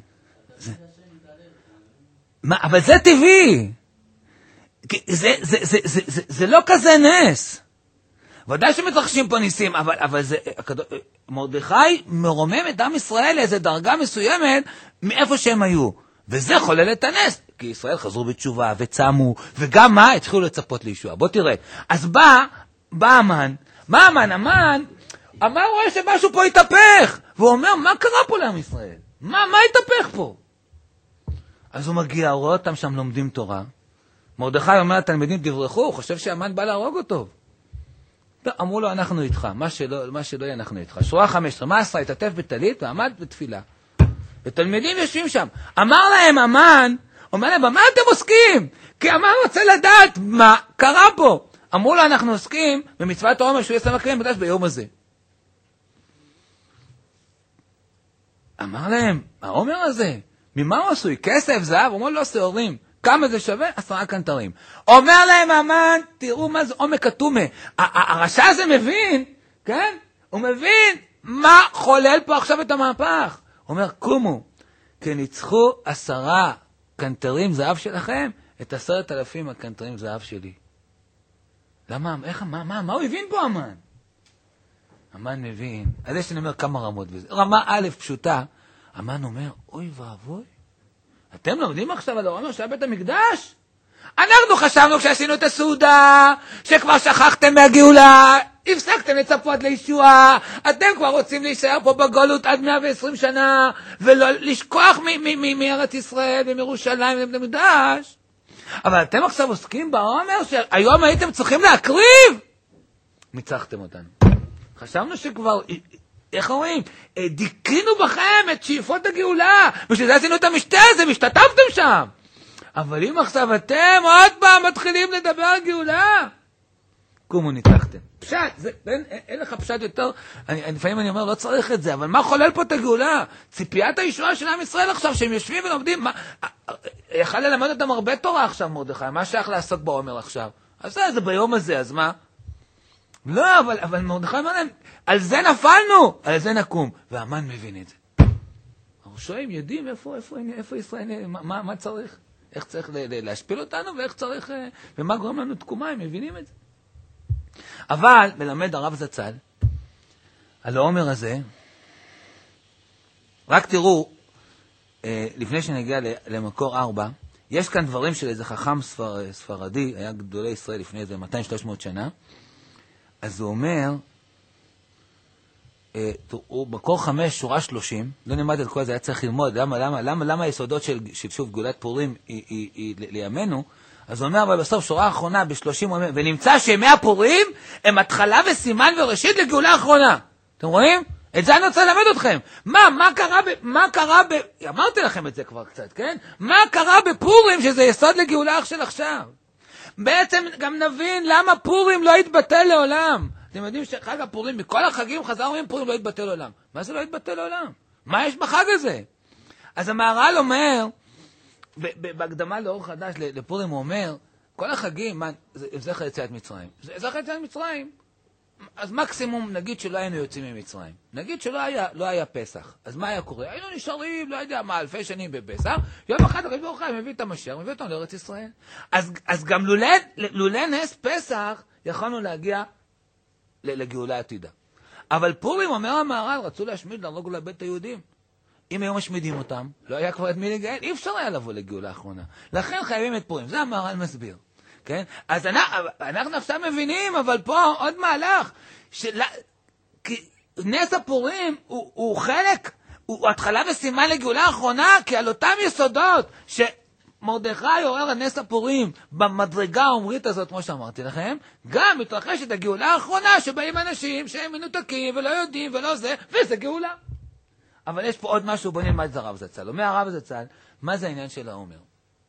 מה, אבל זה טבעי. זה, זה, זה, זה, זה, זה לא כזה נס. ודאי שמתרחשים פה ניסים, אבל, אבל זה, מרדכי מרומם את עם ישראל לאיזו דרגה מסוימת מאיפה שהם היו. וזה חולל את הנס. כי ישראל חזרו בתשובה וצמו, וגם מה? התחילו לצפות לישוע. בוא תראה. אז בא, בא אמן. מה אמן? אמן, אמן רואה שמשהו פה התהפך. והוא אומר, מה קרה פה לעם ישראל? מה, מה התהפך פה? אז הוא מגיע, הוא רואה אותם שם לומדים תורה. מרדכי אומר, התלמידים תברחו, הוא חושב שאמן בא להרוג אותו. אמרו לו, אנחנו איתך. מה שלא, מה שלא יהיה, אנחנו איתך. שורה חמש עשרה, מה עשה? התעטף בטלית ועמד בתפילה. ותלמידים יושבים שם. אמר להם אמן, אומר להם, במה אתם עוסקים? כי אמן רוצה לדעת מה קרה פה. אמרו לו, אנחנו עוסקים במצוות העומר שהוא יסם הקרים בדש ביום הזה. אמר להם, העומר הזה, ממה הוא עשוי? כסף, זהב? אמרו לו, שעורים. כמה זה שווה? עשרה קנטרים. אומר להם אמן, תראו מה זה עומק התומה. הרשע הזה מבין, כן? הוא מבין מה חולל פה עכשיו את המהפך. הוא אומר, קומו, כי ניצחו עשרה קנטרים זהב שלכם, את עשרת אלפים הקנטרים זהב שלי. למה? איך, מה, מה, מה הוא הבין פה אמן? אמן מבין. אז יש לי אומר כמה רמות בזה. רמה א' פשוטה, אמן אומר, אוי ואבוי, אתם לומדים עכשיו על העומר של בית המקדש? אנחנו חשבנו כשעשינו את הסעודה, שכבר שכחתם מהגאולה, הפסקתם לצפות לישוע, אתם כבר רוצים להישאר פה בגלות עד מאה ועשרים שנה, ולא לשכוח מארץ ישראל ומירושלים ובית המקדש. אבל אתם עכשיו עוסקים בעומר שהיום הייתם צריכים להקריב. ניצחתם אותנו. חשבנו שכבר, איך אומרים, דיכינו בכם את שאיפות הגאולה, ושזה עשינו את המשתה הזה, והשתתפתם שם. אבל אם עכשיו אתם עוד פעם מתחילים לדבר על גאולה, קומו ניצחתם. פשט, זה, אין, אין לך פשט יותר, אני, לפעמים אני אומר, לא צריך את זה, אבל מה חולל פה את הגאולה? ציפיית הישועה של עם ישראל עכשיו, שהם יושבים ולומדים, מה, יכל ללמד אותם הרבה תורה עכשיו, מרדכי, מה שייך לעסוק בעומר עכשיו? אז זה, זה ביום הזה, אז מה? לא, אבל, אבל מרדכי אומר להם, על זה נפלנו, על זה נקום, והמן מבין את זה. הרשעים יודעים איפה, איפה, איפה ישראל, מה, מה, מה צריך? איך צריך להשפיל אותנו, ואיך צריך, ומה גורם לנו תקומה, הם מבינים את זה. אבל, מלמד הרב זצ"ל, על העומר הזה, רק תראו, לפני שנגיע למקור ארבע, יש כאן דברים של איזה חכם ספר, ספרדי, היה גדולי ישראל לפני איזה מאתיים שלוש מאות שנה, אז הוא אומר, הוא מקור חמש, שורה שלושים, לא נלמד את כל זה, היה צריך ללמוד, למה, למה, למה, למה היסודות של, של שוב גאולת פורים היא, היא, היא, היא לימינו, אז הוא אומר, אבל בסוף, שורה האחרונה בשלושים, ונמצא שימי הפורים הם התחלה וסימן וראשית לגאולה האחרונה. אתם רואים? את זה אני רוצה ללמד אתכם. מה, מה קרה ב... מה קרה ב... אמרתי לכם את זה כבר קצת, כן? מה קרה בפורים שזה יסוד לגאולה של עכשיו? בעצם גם נבין למה פורים לא יתבטל לעולם. אתם יודעים שחג הפורים, מכל החגים חזר אומרים פורים לא יתבטל לעולם. מה זה לא יתבטל לעולם? מה יש בחג הזה? אז המהר"ל אומר, בהקדמה לאור חדש לפורים הוא אומר, כל החגים, מה, זה זכר יציאת מצרים. זכר יציאת מצרים, אז מקסימום נגיד שלא היינו יוצאים ממצרים. נגיד שלא היה, לא היה פסח. אז מה היה קורה? היינו נשארים, לא יודע מה, אלפי שנים בפסח. יום אחד הקדוש ברוך הוא מביא את המשיח, מביא אותנו לארץ ישראל. אז, אז גם לולא נס פסח, יכולנו להגיע לגאולה עתידה. אבל פורים, אומר המהר"ל, רצו להשמיד, להרוג ולאבד את היהודים. אם היו משמידים אותם, לא היה כבר את מי לגאל, אי אפשר היה לבוא לגאולה האחרונה. לכן חייבים את פורים. זה המהר"ל מסביר. כן? אז אנחנו, אנחנו עכשיו מבינים, אבל פה עוד מהלך, של... כי נס הפורים הוא, הוא חלק, הוא התחלה וסימן לגאולה האחרונה, כי על אותם יסודות שמרדכי עורר נס הפורים במדרגה האומרית הזאת, כמו שאמרתי לכם, גם מתרחשת הגאולה האחרונה, שבאים אנשים שהם מנותקים ולא יודעים ולא זה, וזה גאולה. אבל יש פה עוד משהו, בוא נלמד את הרב זצ"ל. אומר הרב זצ"ל, מה זה העניין של העומר?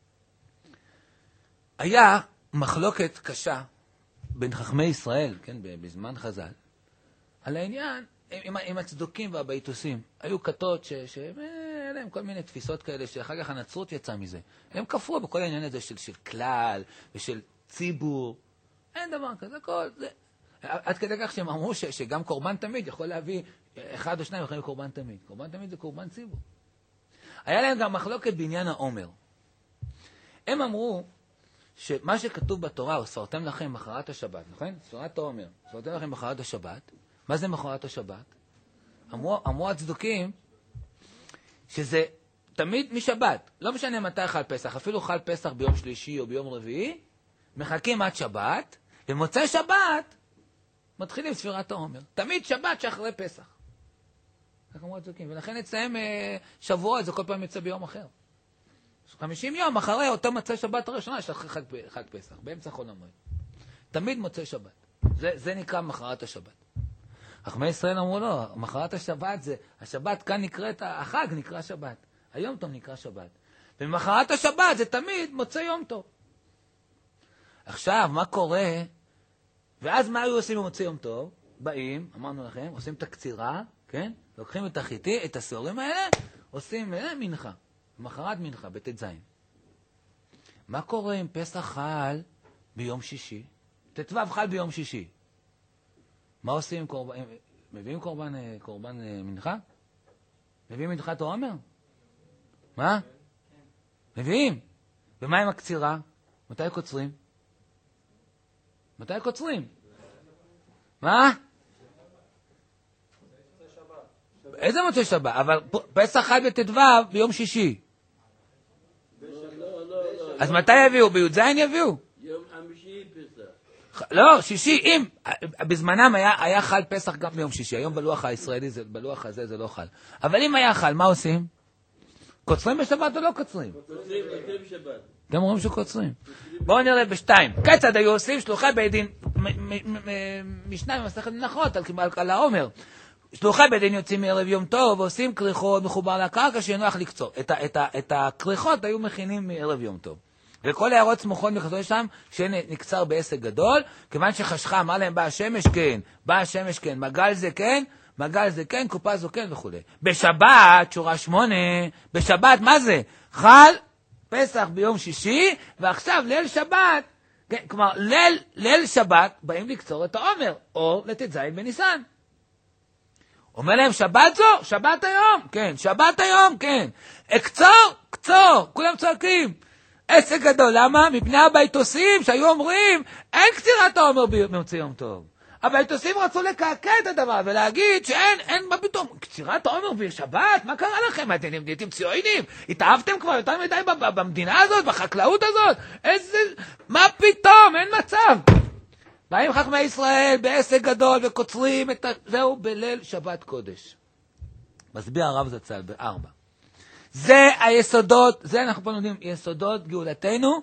היה מחלוקת קשה בין חכמי ישראל, כן, בזמן חז"ל, על העניין עם, עם הצדוקים והבייתוסים. היו כתות שהיה להם כל מיני תפיסות כאלה, שאחר כך הנצרות יצאה מזה. הם כפרו בכל העניין הזה של, של כלל ושל ציבור. אין דבר כזה, כל זה. עד כדי כך שהם אמרו ש, שגם קורבן תמיד יכול להביא אחד או שניים יכולים קורבן תמיד. קורבן תמיד זה קורבן ציבור. היה להם גם מחלוקת בעניין העומר. הם אמרו שמה שכתוב בתורה, הוא ספרתם לכם מחרת השבת, נכון? ספרת העומר, ספרתם לכם מחרת השבת. מה זה מחרת השבת? אמרו, אמרו הצדוקים שזה תמיד משבת. לא משנה מתי חל פסח, אפילו חל פסח ביום שלישי או ביום רביעי, מחכים עד שבת, ומוצאי שבת מתחילים ספירת העומר. תמיד שבת שאחרי פסח. כך אמרו הצדוקים. ולכן אצלם שבועות, זה כל פעם יצא ביום אחר. חמישים יום אחרי אותו מוצאי שבת הראשונה, יש אחרי חג, חג פסח, באמצע חול המועד. תמיד מוצאי שבת. זה, זה נקרא מחרת השבת. חכמי ישראל אמרו לא, מחרת השבת זה, השבת כאן נקראת, החג נקרא שבת. היום טוב נקרא שבת. ומחרת השבת זה תמיד מוצאי יום טוב. עכשיו, מה קורה? ואז מה היו עושים במוצאי יום טוב? באים, אמרנו לכם, עושים את הקצירה, כן? לוקחים את החיטי, את הסעורים האלה, עושים אה, מנחה. מחרת מנחה, בט"ז. מה קורה אם פסח חל ביום שישי? ט"ו חל ביום שישי. מה עושים עם קורבן? מביאים קורבן, קורבן מנחה? מביאים מנחת העומר? מה? מביאים. ומה עם הקצירה? מתי קוצרים? מתי קוצרים? מה? איזה מוצאי שבת? אבל פסח חל בט"ו ביום שישי. אז מתי יביאו? בי"ז יביאו? יום חמישי פסח. לא, שישי, אם, בזמנם היה, היה חל פסח גם ביום שישי, היום בלוח הישראלי, זה, בלוח הזה זה לא חל. אבל אם היה חל, מה עושים? קוצרים בשבת או לא קוצרים? קוצרים, קוצרים בשבת. אתם אומרים שקוצרים. בואו נראה בשתיים. כיצד היו עושים שלוחי בית דין, משניים מסכת מנחות על העומר. שלוחי בית דין יוצאים מערב יום טוב, ועושים כריכות מחובר לקרקע שנוח לקצור. את, את, את הכריכות היו מכינים מערב יום טוב. וכל הערות סמוכות מכתוב שם, שנקצר בעסק גדול, כיוון שחשכה, אמר להם, בא השמש כן, בא השמש כן, מגל זה כן, מגל זה כן, קופה זו כן וכו'. בשבת, שורה שמונה, בשבת, מה זה? חל פסח ביום שישי, ועכשיו ליל שבת, כן, כלומר, ליל, ליל שבת, באים לקצור את העומר, או לתת זין בניסן. אומר להם, שבת זו? שבת היום, כן, שבת היום, כן. אקצור, קצור, כולם צועקים. עסק גדול, למה? מפני הביתוסים שהיו אומרים, אין קצירת העומר במוצאי יום טוב. הביתוסים רצו לקעקע את הדבר ולהגיד שאין, אין מה פתאום, קצירת העומר בשבת, מה קרה לכם? אתם נהייתם ציונים? התאהבתם כבר יותר מדי במדינה הזאת, בחקלאות הזאת? איזה, מה פתאום? אין מצב. באים חכמי ישראל בעסק גדול וקוצרים את זהו בליל שבת קודש. מסביר הרב זצ"ל בארבע. זה היסודות, זה אנחנו פה יודעים, יסודות גאולתנו,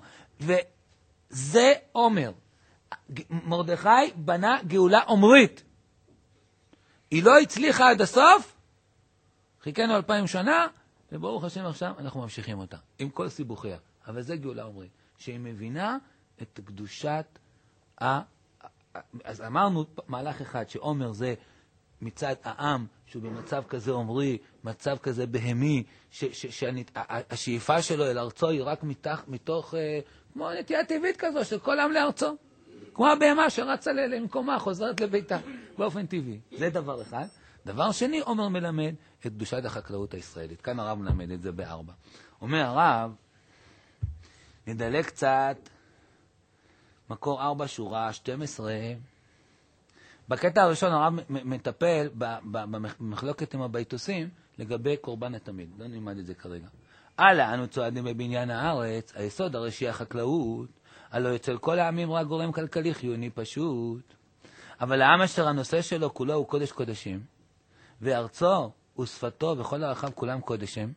וזה עומר. מרדכי בנה גאולה עומרית. היא לא הצליחה עד הסוף, חיכינו אלפיים שנה, וברוך השם עכשיו אנחנו ממשיכים אותה, עם כל סיבוכיה. אבל זה גאולה עומרית, שהיא מבינה את קדושת ה... אז אמרנו מהלך אחד, שעומר זה מצד העם, שהוא במצב כזה עומרי, מצב כזה בהמי, שהשאיפה שלו אל ארצו היא רק מתח, מתוך, אה, כמו נטייה טבעית כזו, של כל עם לארצו. כמו הבהמה שרצה למקומה, חוזרת לביתה, באופן טבעי. זה דבר אחד. דבר שני, עומר מלמד את קדושת החקלאות הישראלית. כאן הרב מלמד את זה בארבע. אומר הרב, נדלק קצת, מקור ארבע, שורה שתים עשרה, בקטע הראשון הרב מטפל במחלוקת עם הביתוסים לגבי קורבן התמיד. לא נלמד את זה כרגע. הלאה, אנו צועדים בבניין הארץ, היסוד הראשי החקלאות, הלא אצל כל העמים רק גורם כלכלי חיוני פשוט. אבל העם אשר הנושא שלו כולו הוא קודש קודשים, וארצו ושפתו וכל הרחב כולם קודשים.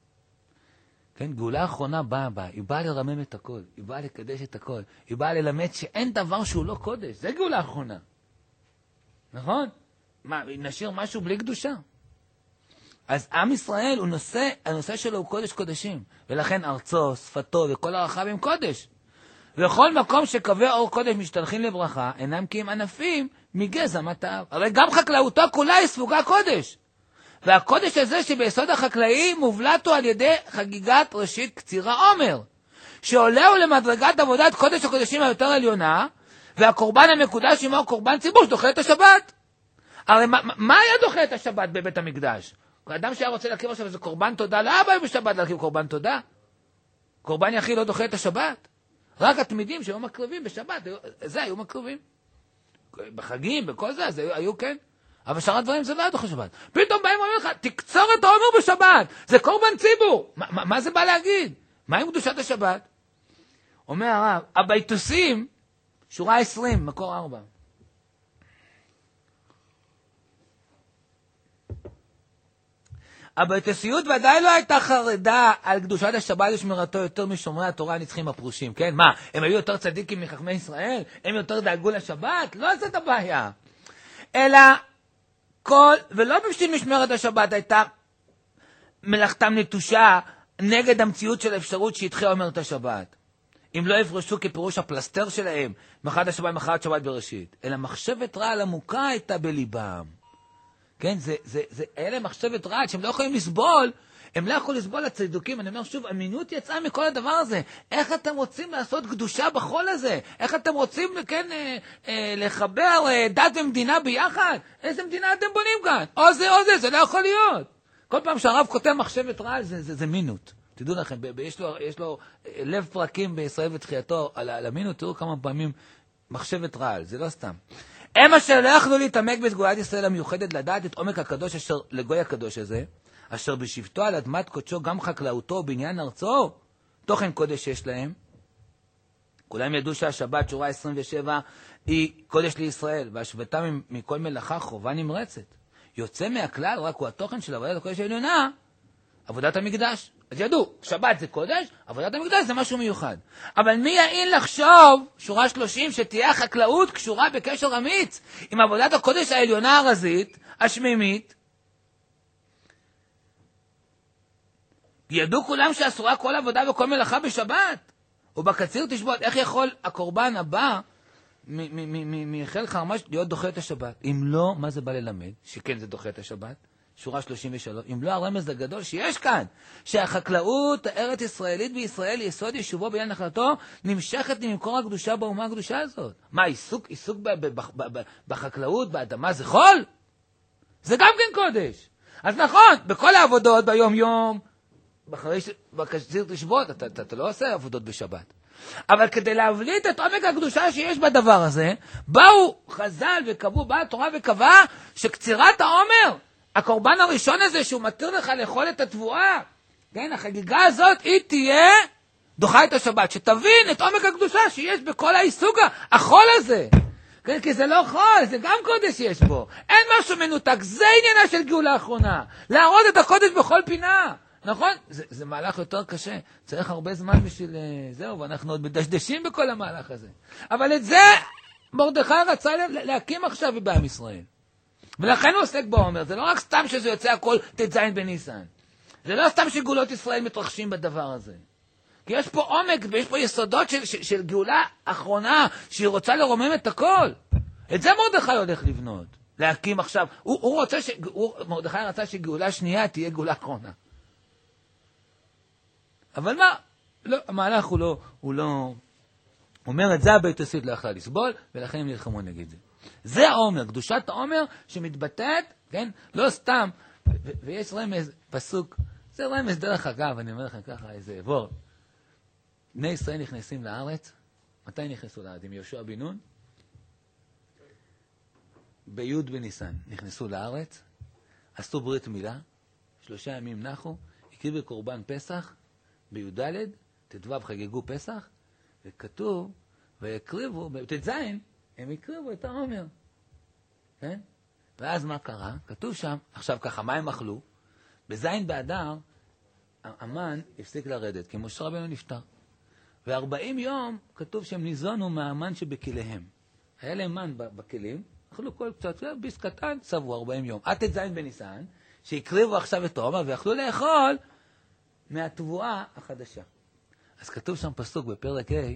כן, גאולה האחרונה באה בה, היא באה לרמם את הכל, היא באה לקדש את הכל, היא באה ללמד שאין דבר שהוא לא קודש. זה גאולה האחרונה. נכון? מה, נשאיר משהו בלי קדושה? אז עם ישראל, הוא נושא, הנושא שלו הוא קודש קודשים, ולכן ארצו, שפתו וכל הרחב הם קודש. וכל מקום שקווי אור קודש משתלחים לברכה, אינם כי הם ענפים מגזע מטעיו. הרי גם חקלאותו כולה היא ספוגה קודש. והקודש הזה שביסוד החקלאי מובלט הוא על ידי חגיגת ראשית קצירה עומר, שעולה הוא למדרגת עבודת קודש הקודשים היותר עליונה, והקורבן המקודש עמו קורבן ציבור שדוחה את השבת. הרי מה, מה היה דוחה את השבת בבית המקדש? האדם שהיה רוצה להקים עכשיו איזה קורבן תודה, לא היה בשבת להקים קורבן תודה. קורבן יחיד לא דוחה את השבת. רק התמידים שהיו מקריבים בשבת, זה היו מקריבים. בחגים, בכל זה, אז היו, היו כן. אבל שאר הדברים זה לא היה דוחה שבת. פתאום באים ואומרים לך, תקצור את העומר בשבת, זה קורבן ציבור. מה, מה, מה זה בא להגיד? מה עם קדושת השבת? אומר הרב, הביתוסים, שורה עשרים, מקור ארבע. הביתוסיות ודאי לא הייתה חרדה על קדושת השבת ושמירתו יותר משומרי התורה הנצחים הפרושים, כן? מה, הם היו יותר צדיקים מחכמי ישראל? הם יותר דאגו לשבת? לא זאת הבעיה. אלא כל, ולא בשביל משמרת השבת הייתה מלאכתם נטושה נגד המציאות של האפשרות שידחה עומר את השבת. אם לא יפרשו כפירוש הפלסטר שלהם, מחרת השבת, מחרת שבת בראשית. אלא מחשבת רעל עמוקה הייתה בליבם. כן, זה, זה, זה, אלה מחשבת רעל, שהם לא יכולים לסבול, הם לא יכולים לסבול הצדוקים. אני אומר שוב, אמינות יצאה מכל הדבר הזה. איך אתם רוצים לעשות קדושה בחול הזה? איך אתם רוצים, כן, אה, אה, לחבר אה, דת ומדינה ביחד? איזה מדינה אתם בונים כאן? או זה או זה, זה לא יכול להיות. כל פעם שהרב כותב מחשבת רעל, זה, זה, זה מינות. תדעו לכם, ב- ב- יש לו, יש לו לב פרקים בישראל ותחייתו על, על המינות, תראו כמה פעמים מחשבת רעל, זה לא סתם. הם אשר לא יכלו להתעמק בסגולת ישראל המיוחדת לדעת את עומק הקדוש אשר לגוי הקדוש הזה, אשר בשבתו על אדמת קודשו גם חקלאותו ובניין ארצו, תוכן קודש יש להם. כולם ידעו שהשבת שורה עשרים ושבע היא קודש לישראל, והשבתם מכל מלאכה חובה נמרצת. יוצא מהכלל רק הוא התוכן של עבודת הקודש העליונה, עבודת המקדש. אז ידעו, שבת זה קודש, עבודת המקדש זה משהו מיוחד. אבל מי יעין לחשוב, שורה שלושים, שתהיה החקלאות קשורה בקשר אמיץ עם עבודת הקודש העליונה הרזית, השמימית? ידעו כולם שאסורה כל עבודה וכל מלאכה בשבת. ובקציר תשבות, איך יכול הקורבן הבא מחיל חרמש להיות דוחה את השבת? אם לא, מה זה בא ללמד? שכן זה דוחה את השבת. שורה שלושים ושלוש. אם לא, הרמז הגדול שיש כאן, שהחקלאות הארץ ישראלית בישראל, יסוד ישובו בעניין נחלתו, נמשכת ממקור הקדושה באומה הקדושה הזאת. מה, עיסוק, עיסוק ב- ב- ב- ב- בחקלאות, באדמה זה חול? זה גם כן קודש. אז נכון, בכל העבודות, ביום יום, בקציר תשבות, אתה, אתה, אתה לא עושה עבודות בשבת. אבל כדי להבליט את עומק הקדושה שיש בדבר הזה, באו חז"ל וקבעו, באה התורה וקבעה שקצירת העומר, הקורבן הראשון הזה שהוא מתיר לך לאכול את התבואה, כן, החגיגה הזאת היא תהיה דוחה את השבת, שתבין את עומק הקדושה שיש בכל העיסוק החול הזה. כן, כי זה לא חול, זה גם קודש יש בו. אין משהו מנותק, זה עניינה של גאולה האחרונה. להראות את הקודש בכל פינה. נכון? זה, זה מהלך יותר קשה. צריך הרבה זמן בשביל זהו, ואנחנו עוד מדשדשים בכל המהלך הזה. אבל את זה מרדכי רצה להקים עכשיו בעם ישראל. ולכן הוא עוסק בעומר. זה לא רק סתם שזה יוצא הכל תז בניסן. זה לא סתם שגאולות ישראל מתרחשים בדבר הזה. כי יש פה עומק ויש פה יסודות של, של, של גאולה אחרונה שהיא רוצה לרומם את הכל. את זה מרדכי הולך לבנות. להקים עכשיו. הוא, הוא רוצה ש... הוא, מרדכי רצה שגאולה שנייה תהיה גאולה אחרונה. אבל מה? לא, המהלך הוא לא, הוא לא... אומר את זה הבית עשית לא יכלה לסבול, ולכן הם נלחמו נגד זה. זה העומר, קדושת העומר שמתבטאת, כן? לא סתם. ו- ו- ויש רמז, פסוק, זה רמז דרך אגב, אני אומר לכם ככה, איזה עבור. בני ישראל נכנסים לארץ, מתי נכנסו לארץ? עם יהושע בן נון? בי' בניסן נכנסו לארץ, עשו ברית מילה, שלושה ימים נחו, הקריבו קורבן פסח, בי"ד, תתוו חגגו פסח, וכתוב, ויקריבו, בתז, הם הקריבו את העומר. כן? ואז מה קרה? כתוב שם, עכשיו ככה, מה הם אכלו? בזין באדר, המן הפסיק לרדת, כי משה רבנו נפטר. וארבעים יום כתוב שהם ניזונו מהמן שבכליהם. היה להם מן בכלים, אכלו כל קצת, ביס קטן, צבו ארבעים יום. עד תז בניסן, שהקריבו עכשיו את העומר, ויכלו לאכול מהתבואה החדשה. אז כתוב שם פסוק בפרק ה',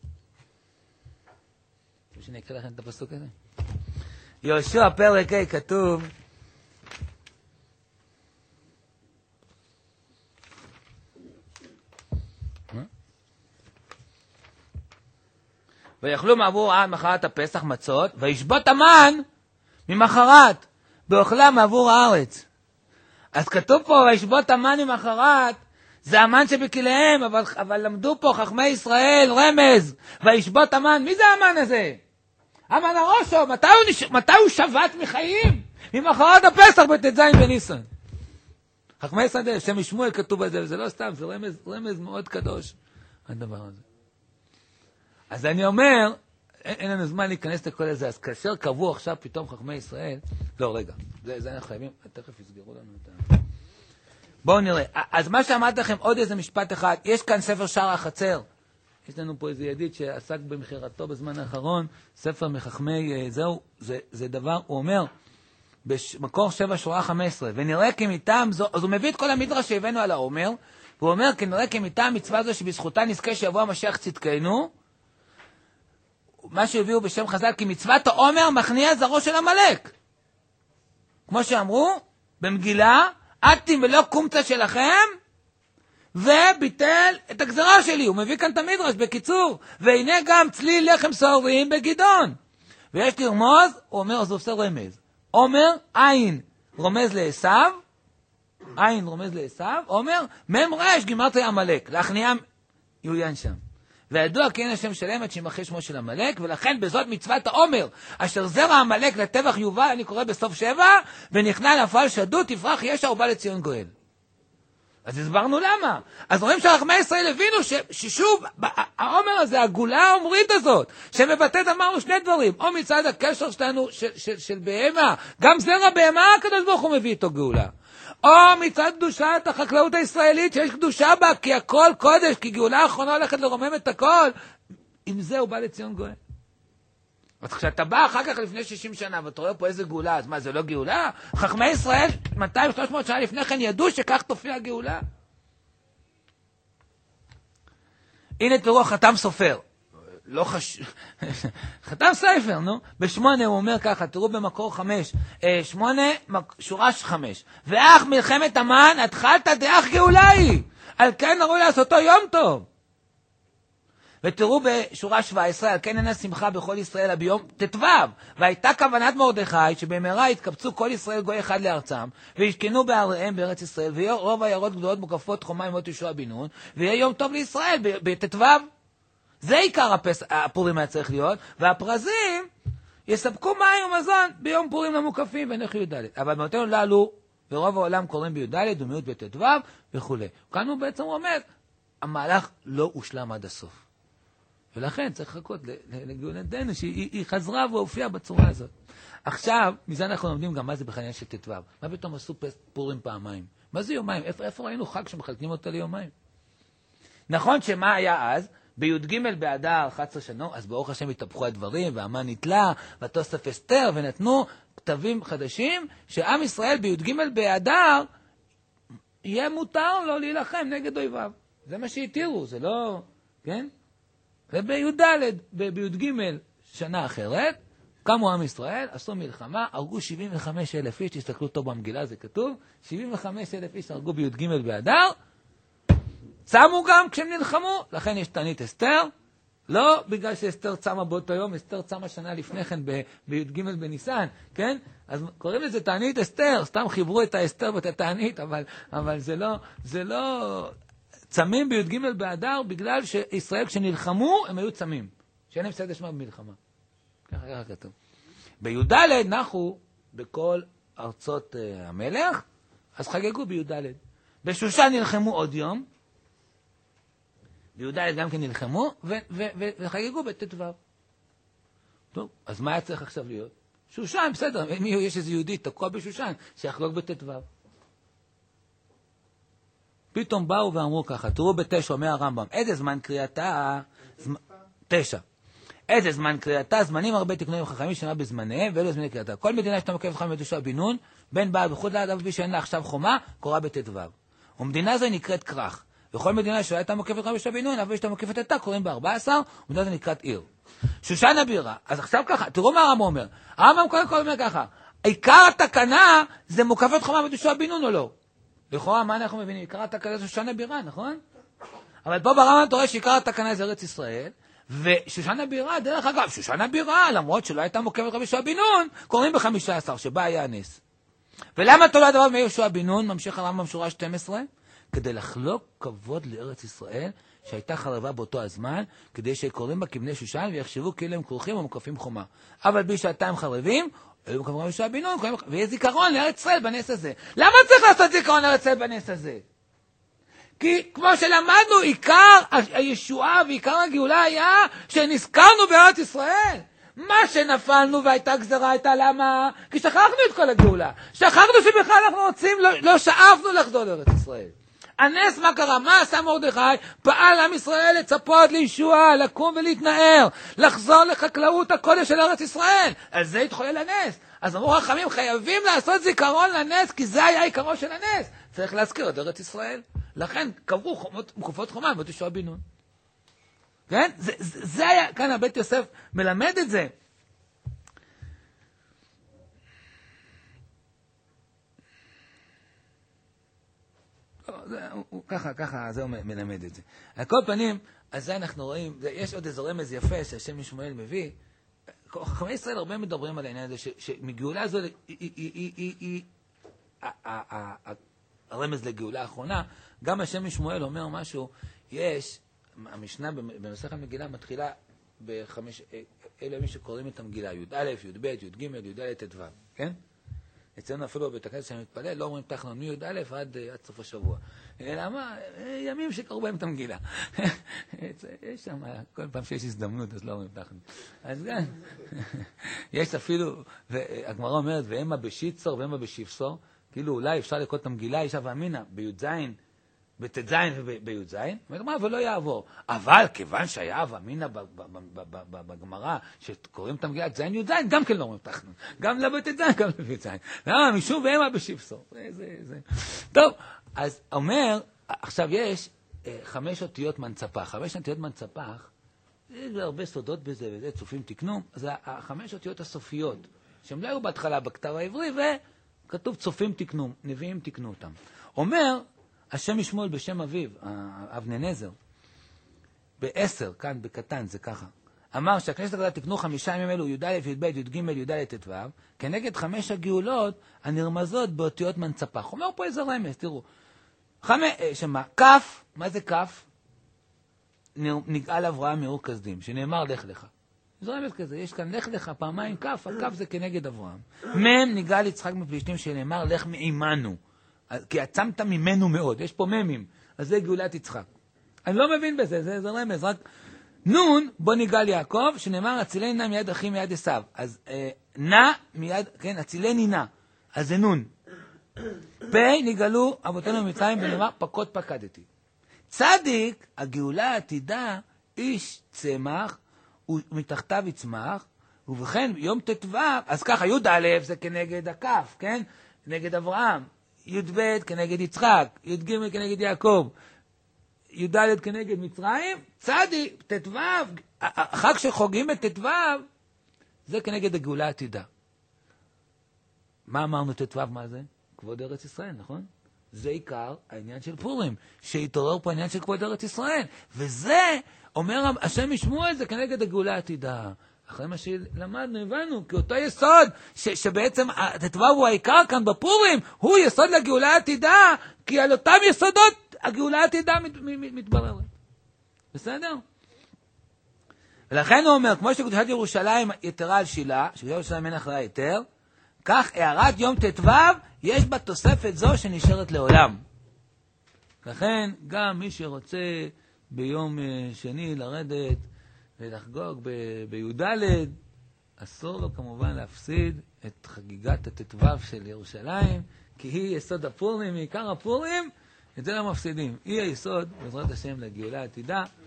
אתם שאני אקרא לכם את הפסוק הזה? יהושע פרק ה' כתוב, ויאכלו מעבור עד מחרת הפסח מצות, וישבות המן ממחרת, באוכלם מעבור הארץ. אז כתוב פה, וישבות המן ממחרת, זה המן שבכליהם, אבל, אבל למדו פה חכמי ישראל רמז, וישבות המן, מי זה המן הזה? המן הראשו, מתי הוא, נש... מתי הוא שבת מחיים? ממחרת הפסח בתז בניסן. חכמי ישראל, שם שמואל כתוב על זה, וזה לא סתם, זה רמז, רמז מאוד קדוש, הדבר הזה. אז אני אומר, אין, אין לנו זמן להיכנס לכל הזה, אז כאשר קבעו עכשיו פתאום חכמי ישראל, לא רגע, זה, זה אנחנו חייבים, תכף יסגרו לנו את ה... בואו נראה, אז מה שאמרתי לכם, עוד איזה משפט אחד, יש כאן ספר שער החצר, יש לנו פה איזה ידיד שעסק במחירתו בזמן האחרון, ספר מחכמי, זהו, זה, זה דבר, הוא אומר, במקור שבע שורה חמש עשרה, ונראה כי מטעם זו, אז הוא מביא את כל המדרש שהבאנו על העומר, והוא אומר, כי נראה כי מטעם מצווה זו שבזכותה נזכה שיבוא המשיח צדקנו, מה שהביאו בשם חז"ל, כי מצוות העומר מכניע זרעו של עמלק. כמו שאמרו, במגילה, עטים ולא קומצה שלכם, וביטל את הגזרה שלי. הוא מביא כאן את המדרש בקיצור. והנה גם צליל לחם סוערים בגדעון. ויש לרמוז, הוא אומר, זה עושה רמז. עומר, עין, רומז לעשיו, עין רומז לעשיו, עומר, מם רש, גימרתי עמלק, להכניעם יוין שם. וידוע כי אין השם שלם עד שימחה שמו של עמלק, ולכן בזאת מצוות העומר, אשר זרע עמלק לטבח יובל, אני קורא בסוף שבע, ונכנע נפל שדות, תפרח ישע ובא לציון גואל. אז הסברנו למה. אז רואים שחכמי ישראל הבינו ש, ששוב, העומר הזה, הגאולה העומרית הזאת, שמבטאת אמרנו שני דברים, או מצד הקשר שלנו של, של, של בהמה, גם זרע בהמה הקדוש ברוך הוא מביא איתו גאולה. או מצד קדושת החקלאות הישראלית, שיש קדושה בה, כי הכל קודש, כי גאולה האחרונה הולכת לרומם את הכל, עם זה הוא בא לציון גואל. אז כשאתה בא אחר כך לפני שישים שנה, ואתה רואה פה איזה גאולה, אז מה, זה לא גאולה? חכמי ישראל, מאתיים שלוש מאות שנה לפני כן, ידעו שכך תופיע גאולה. הנה תראו, חתם סופר. לא חשוב, חתם ספר, נו. בשמונה הוא אומר ככה, תראו במקור חמש, אה, שמונה, שורה חמש. ואך מלחמת המן, התחלת דאך גאולה היא. על כן ראוי לעשותו יום טוב. ותראו בשורה שבע עשרה, על כן אין השמחה בכל ישראל ביום תתוו. והייתה כוונת מרדכי, שבמהרה יתקבצו כל ישראל גוי אחד לארצם, וישכנו בעריהם בארץ ישראל, ויהיה רוב עיירות גדולות מוקפות חומה ימות ישוע בן נון, ויהיה יום טוב לישראל בתתוו. זה עיקר הפס... הפורים היה צריך להיות, והפרזים יספקו מים ומזון ביום פורים למוקפים ונך י"ד. אבל במתנו לנו, ורוב העולם קוראים בי"ד ומיעוט בתתוו וכו'. כאן הוא בעצם אומר, המהלך לא הושלם עד הסוף. ולכן צריך לחכות לגאולתנו שהיא חזרה והופיעה בצורה הזאת. עכשיו, מזה אנחנו לומדים גם מה זה בכלל עניין של תתוו. מה פתאום עשו פורים פעמיים? מה זה יומיים? איפה, איפה ראינו חג שמחלקים אותה ליומיים? נכון שמה היה אז? בי"ג באדר אחת עשרה שנו, אז ברוך השם התהפכו הדברים, והמן נתלה, ותוסף אסתר, ונתנו כתבים חדשים, שעם ישראל בי"ג באדר יהיה מותר לו להילחם נגד אויביו. זה מה שהתירו, זה לא, כן? ובי"ד, בי"ג שנה אחרת, קמו עם ישראל, עשו מלחמה, הרגו שבעים וחמישה אלף איש, תסתכלו טוב במגילה, זה כתוב, שבעים וחמישה אלף איש הרגו בי"ג באדר, צמו גם כשהם נלחמו, לכן יש תענית אסתר, לא בגלל שאסתר צמה באותו יום, אסתר צמה שנה לפני כן בי"ג בניסן, כן? אז קוראים לזה תענית אסתר, סתם חיברו את האסתר ואת התענית, אבל, אבל זה לא, זה לא, צמים בי"ג באדר בגלל שישראל כשנלחמו הם היו צמים, שאין להם סדר שמה במלחמה. ככה ככה כתוב. בי"ד נחו בכל ארצות uh, המלך, אז חגגו בי"ד. בשושן נלחמו עוד יום, בי"ד גם כן נלחמו, ו- ו- ו- וחגגו בתתוו. טוב, אז מה היה צריך עכשיו להיות? שושן, בסדר, אם יש איזה יהודי תקוע בשושן, שיחגוג בתתוו. פתאום באו ואמרו ככה, תראו בתשע, אומר הרמב"ם, איזה זמן קריאתה, זמ... תשע. איזה זמן קריאתה, זמנים הרבה תקנונים חכמים שנה בזמניהם, ואלו זמני קריאתה. כל מדינה שאתה מקבל חכם יהושע בן נון, בין בעל וחוץ לאדם בי שאין לה עכשיו חומה, קורה בתתוו. ומדינה זו נקראת כרך. וכל מדינה שלא הייתה מוקפת חכם יהושע בן נון, אבל שאתה מוקפת אותה, קוראים ב-ארבע עשרה, ומדינה זו נקראת עיר. שושן הבירה. אז עכשיו ככה, תראו מה הרמב"ם אומר. הרמב"ם קודם כל אומר ככה, עיקר התקנה זה מוקפת חכם יהושע בן נון או לא? לכאורה, מה אנחנו מבינים? עיקר התקנה זה שושן הבירה, נכון? אבל פה ברמב"ם אתה רואה שעיקר התקנה זה ארץ ישראל, ושושן הבירה, דרך אגב, שושן הבירה, למרות שלא הייתה מוקפת חכם יהושע בן נון, קוראים ב-חמישה עשר, שבה היה הנס. ולמה תולד הדבר מיהושע בן נון, ממשיך הרמב"ם שורה שתים עשרה? כדי לחלוק כבוד לארץ ישראל, שהייתה חרבה באותו הזמן, כדי שקוראים בה כבני שושן, ויחשבו כאילו הם כרוכים ומוקפים חומה. אבל בשעתם חרבים, היו מוקפים יהושע בן נון, ויש זיכרון לארץ ישראל בנס הזה. למה צריך לעשות זיכרון לארץ ישראל בנס הזה? כי כמו שלמדנו, עיקר הישועה ועיקר הגאולה היה שנזכרנו בארץ ישראל. מה שנפלנו והייתה גזרה הייתה למה? כי שכחנו את כל הגאולה. שכחנו שבכלל אנחנו רוצים, לא, לא שאפנו לחזור לארץ ישראל. הנס מה קרה? מה עשה מרדכי? פעל עם ישראל לצפות לישוע, לקום ולהתנער, לחזור לחקלאות הקודש של ארץ ישראל. על זה התחולל הנס. אז אמרו חכמים, חייבים לעשות זיכרון לנס, כי זה היה עיקרו של הנס. צריך להזכיר את ארץ ישראל. לכן קבעו מוקפות חומה בית יהושע בן נון. כן? זה, זה, זה היה, כאן הבית יוסף מלמד את זה. זה, הוא, ככה, ככה, זה הוא מלמד את זה. על כל פנים, אז זה אנחנו רואים, זה, יש עוד איזה רמז יפה שהשם משמואל מביא. חכמי ישראל הרבה מדברים על העניין הזה, שמגאולה הזו, היא, היא, היא, היא, היא, הרמז לגאולה האחרונה, גם השם משמואל אומר משהו, יש, המשנה במסכת המגילה מתחילה בחמש, אלה מי שקוראים את המגילה, י' א', י' ב', י' ג', י' ד', ט' ו', כן? אצלנו אפילו בבית הכנסת שאני מתפלל, לא אומרים תחנון מי' א' עד, עד סוף השבוע. למה? ימים שקראו בהם את המגילה. יש שם, כל פעם שיש הזדמנות, אז לא אומרים תחנון. אז גם, יש אפילו, והגמרא אומרת, ואמה בשיצור ואמה בשיפסור, כאילו אולי אפשר לקרוא את המגילה, אישה ואמינה, בי"ז, בט"ז ובי"ז, ולא יעבור. אבל כיוון שהיה ואמינה בגמרא, שקוראים את המגילה, ז' י"ז, גם כן לא אומרים תחנון. גם לא בט"ז, גם לא בי"ז. למה? משום ואמה בשיפסור. טוב, אז אומר, עכשיו יש אה, חמש אותיות מנצפח. חמש אותיות מנצפח, יש הרבה סודות בזה, וזה צופים תקנו, זה החמש אותיות הסופיות, שהם לא היו בהתחלה בכתב העברי, וכתוב צופים תקנו, נביאים תקנו אותם. אומר, השם ישמעאל בשם אביו, אבננזר, בעשר, כאן בקטן, זה ככה. אמר שהכנסת הגדולה תקנו חמישה ימים אלו, י"א, י"ב, י"ג, י"ד, ט"ו, כנגד חמש הגאולות הנרמזות באותיות מנצפח. אומר פה איזה רמז, תראו. חמש, שמה, כף, מה זה כף? נגאל אברהם מאור כסדים, שנאמר לך לך. זה רמז כזה, יש כאן לך לך, פעמיים כף, הכף זה כנגד אברהם. מם נגאל יצחק מפלישתים, שנאמר לך מעימנו, כי עצמת ממנו מאוד, יש פה ממים, אז זה גאולת יצחק. אני לא מבין בזה, זה, זה רמז, רק נון, בוא ניגל יעקב, שנאמר, הצילי נא מיד אחי מיד עשיו. אז אה, נא מיד, כן, הצילי נינה, אז זה נון. פי נגאלו אבותינו במצרים, ונאמר, פקוד פקדתי. צדיק, הגאולה העתידה, איש צמח, ומתחתיו יצמח, ובכן יום ט"ו, אז ככה, י' א' זה כנגד הכף, כן? כנגד אברהם, י' ב' כנגד יצחק, י' ג' כנגד יעקב, י' ד' כנגד מצרים, צדיק, ט"ו, החג שחוגים את ט"ו, זה כנגד הגאולה העתידה. מה אמרנו ט"ו, מה זה? כבוד ארץ ישראל, נכון? זה עיקר העניין של פורים, שהתעורר פה העניין של כבוד ארץ ישראל, וזה, אומר השם ישמעאל, זה כנגד הגאולה העתידה. אחרי מה שלמדנו, הבנו, כי אותו יסוד, ש, שבעצם ט"ו הוא העיקר כאן בפורים, הוא יסוד לגאולה העתידה, כי על אותם יסודות הגאולה העתידה מת, מת, מתבררת. בסדר? ולכן הוא אומר, כמו שקדושת ירושלים יתרה על שילה, שקדושת ירושלים אין אחריה יתר, כך הערת יום ט"ו יש בה תוספת זו שנשארת לעולם. לכן גם מי שרוצה ביום שני לרדת ולחגוג בי"ד, אסור לו כמובן להפסיד את חגיגת הט"ו של ירושלים, כי היא יסוד הפורים, מעיקר הפורים, את זה לא מפסידים. היא היסוד, בעזרת השם, לגאולה העתידה.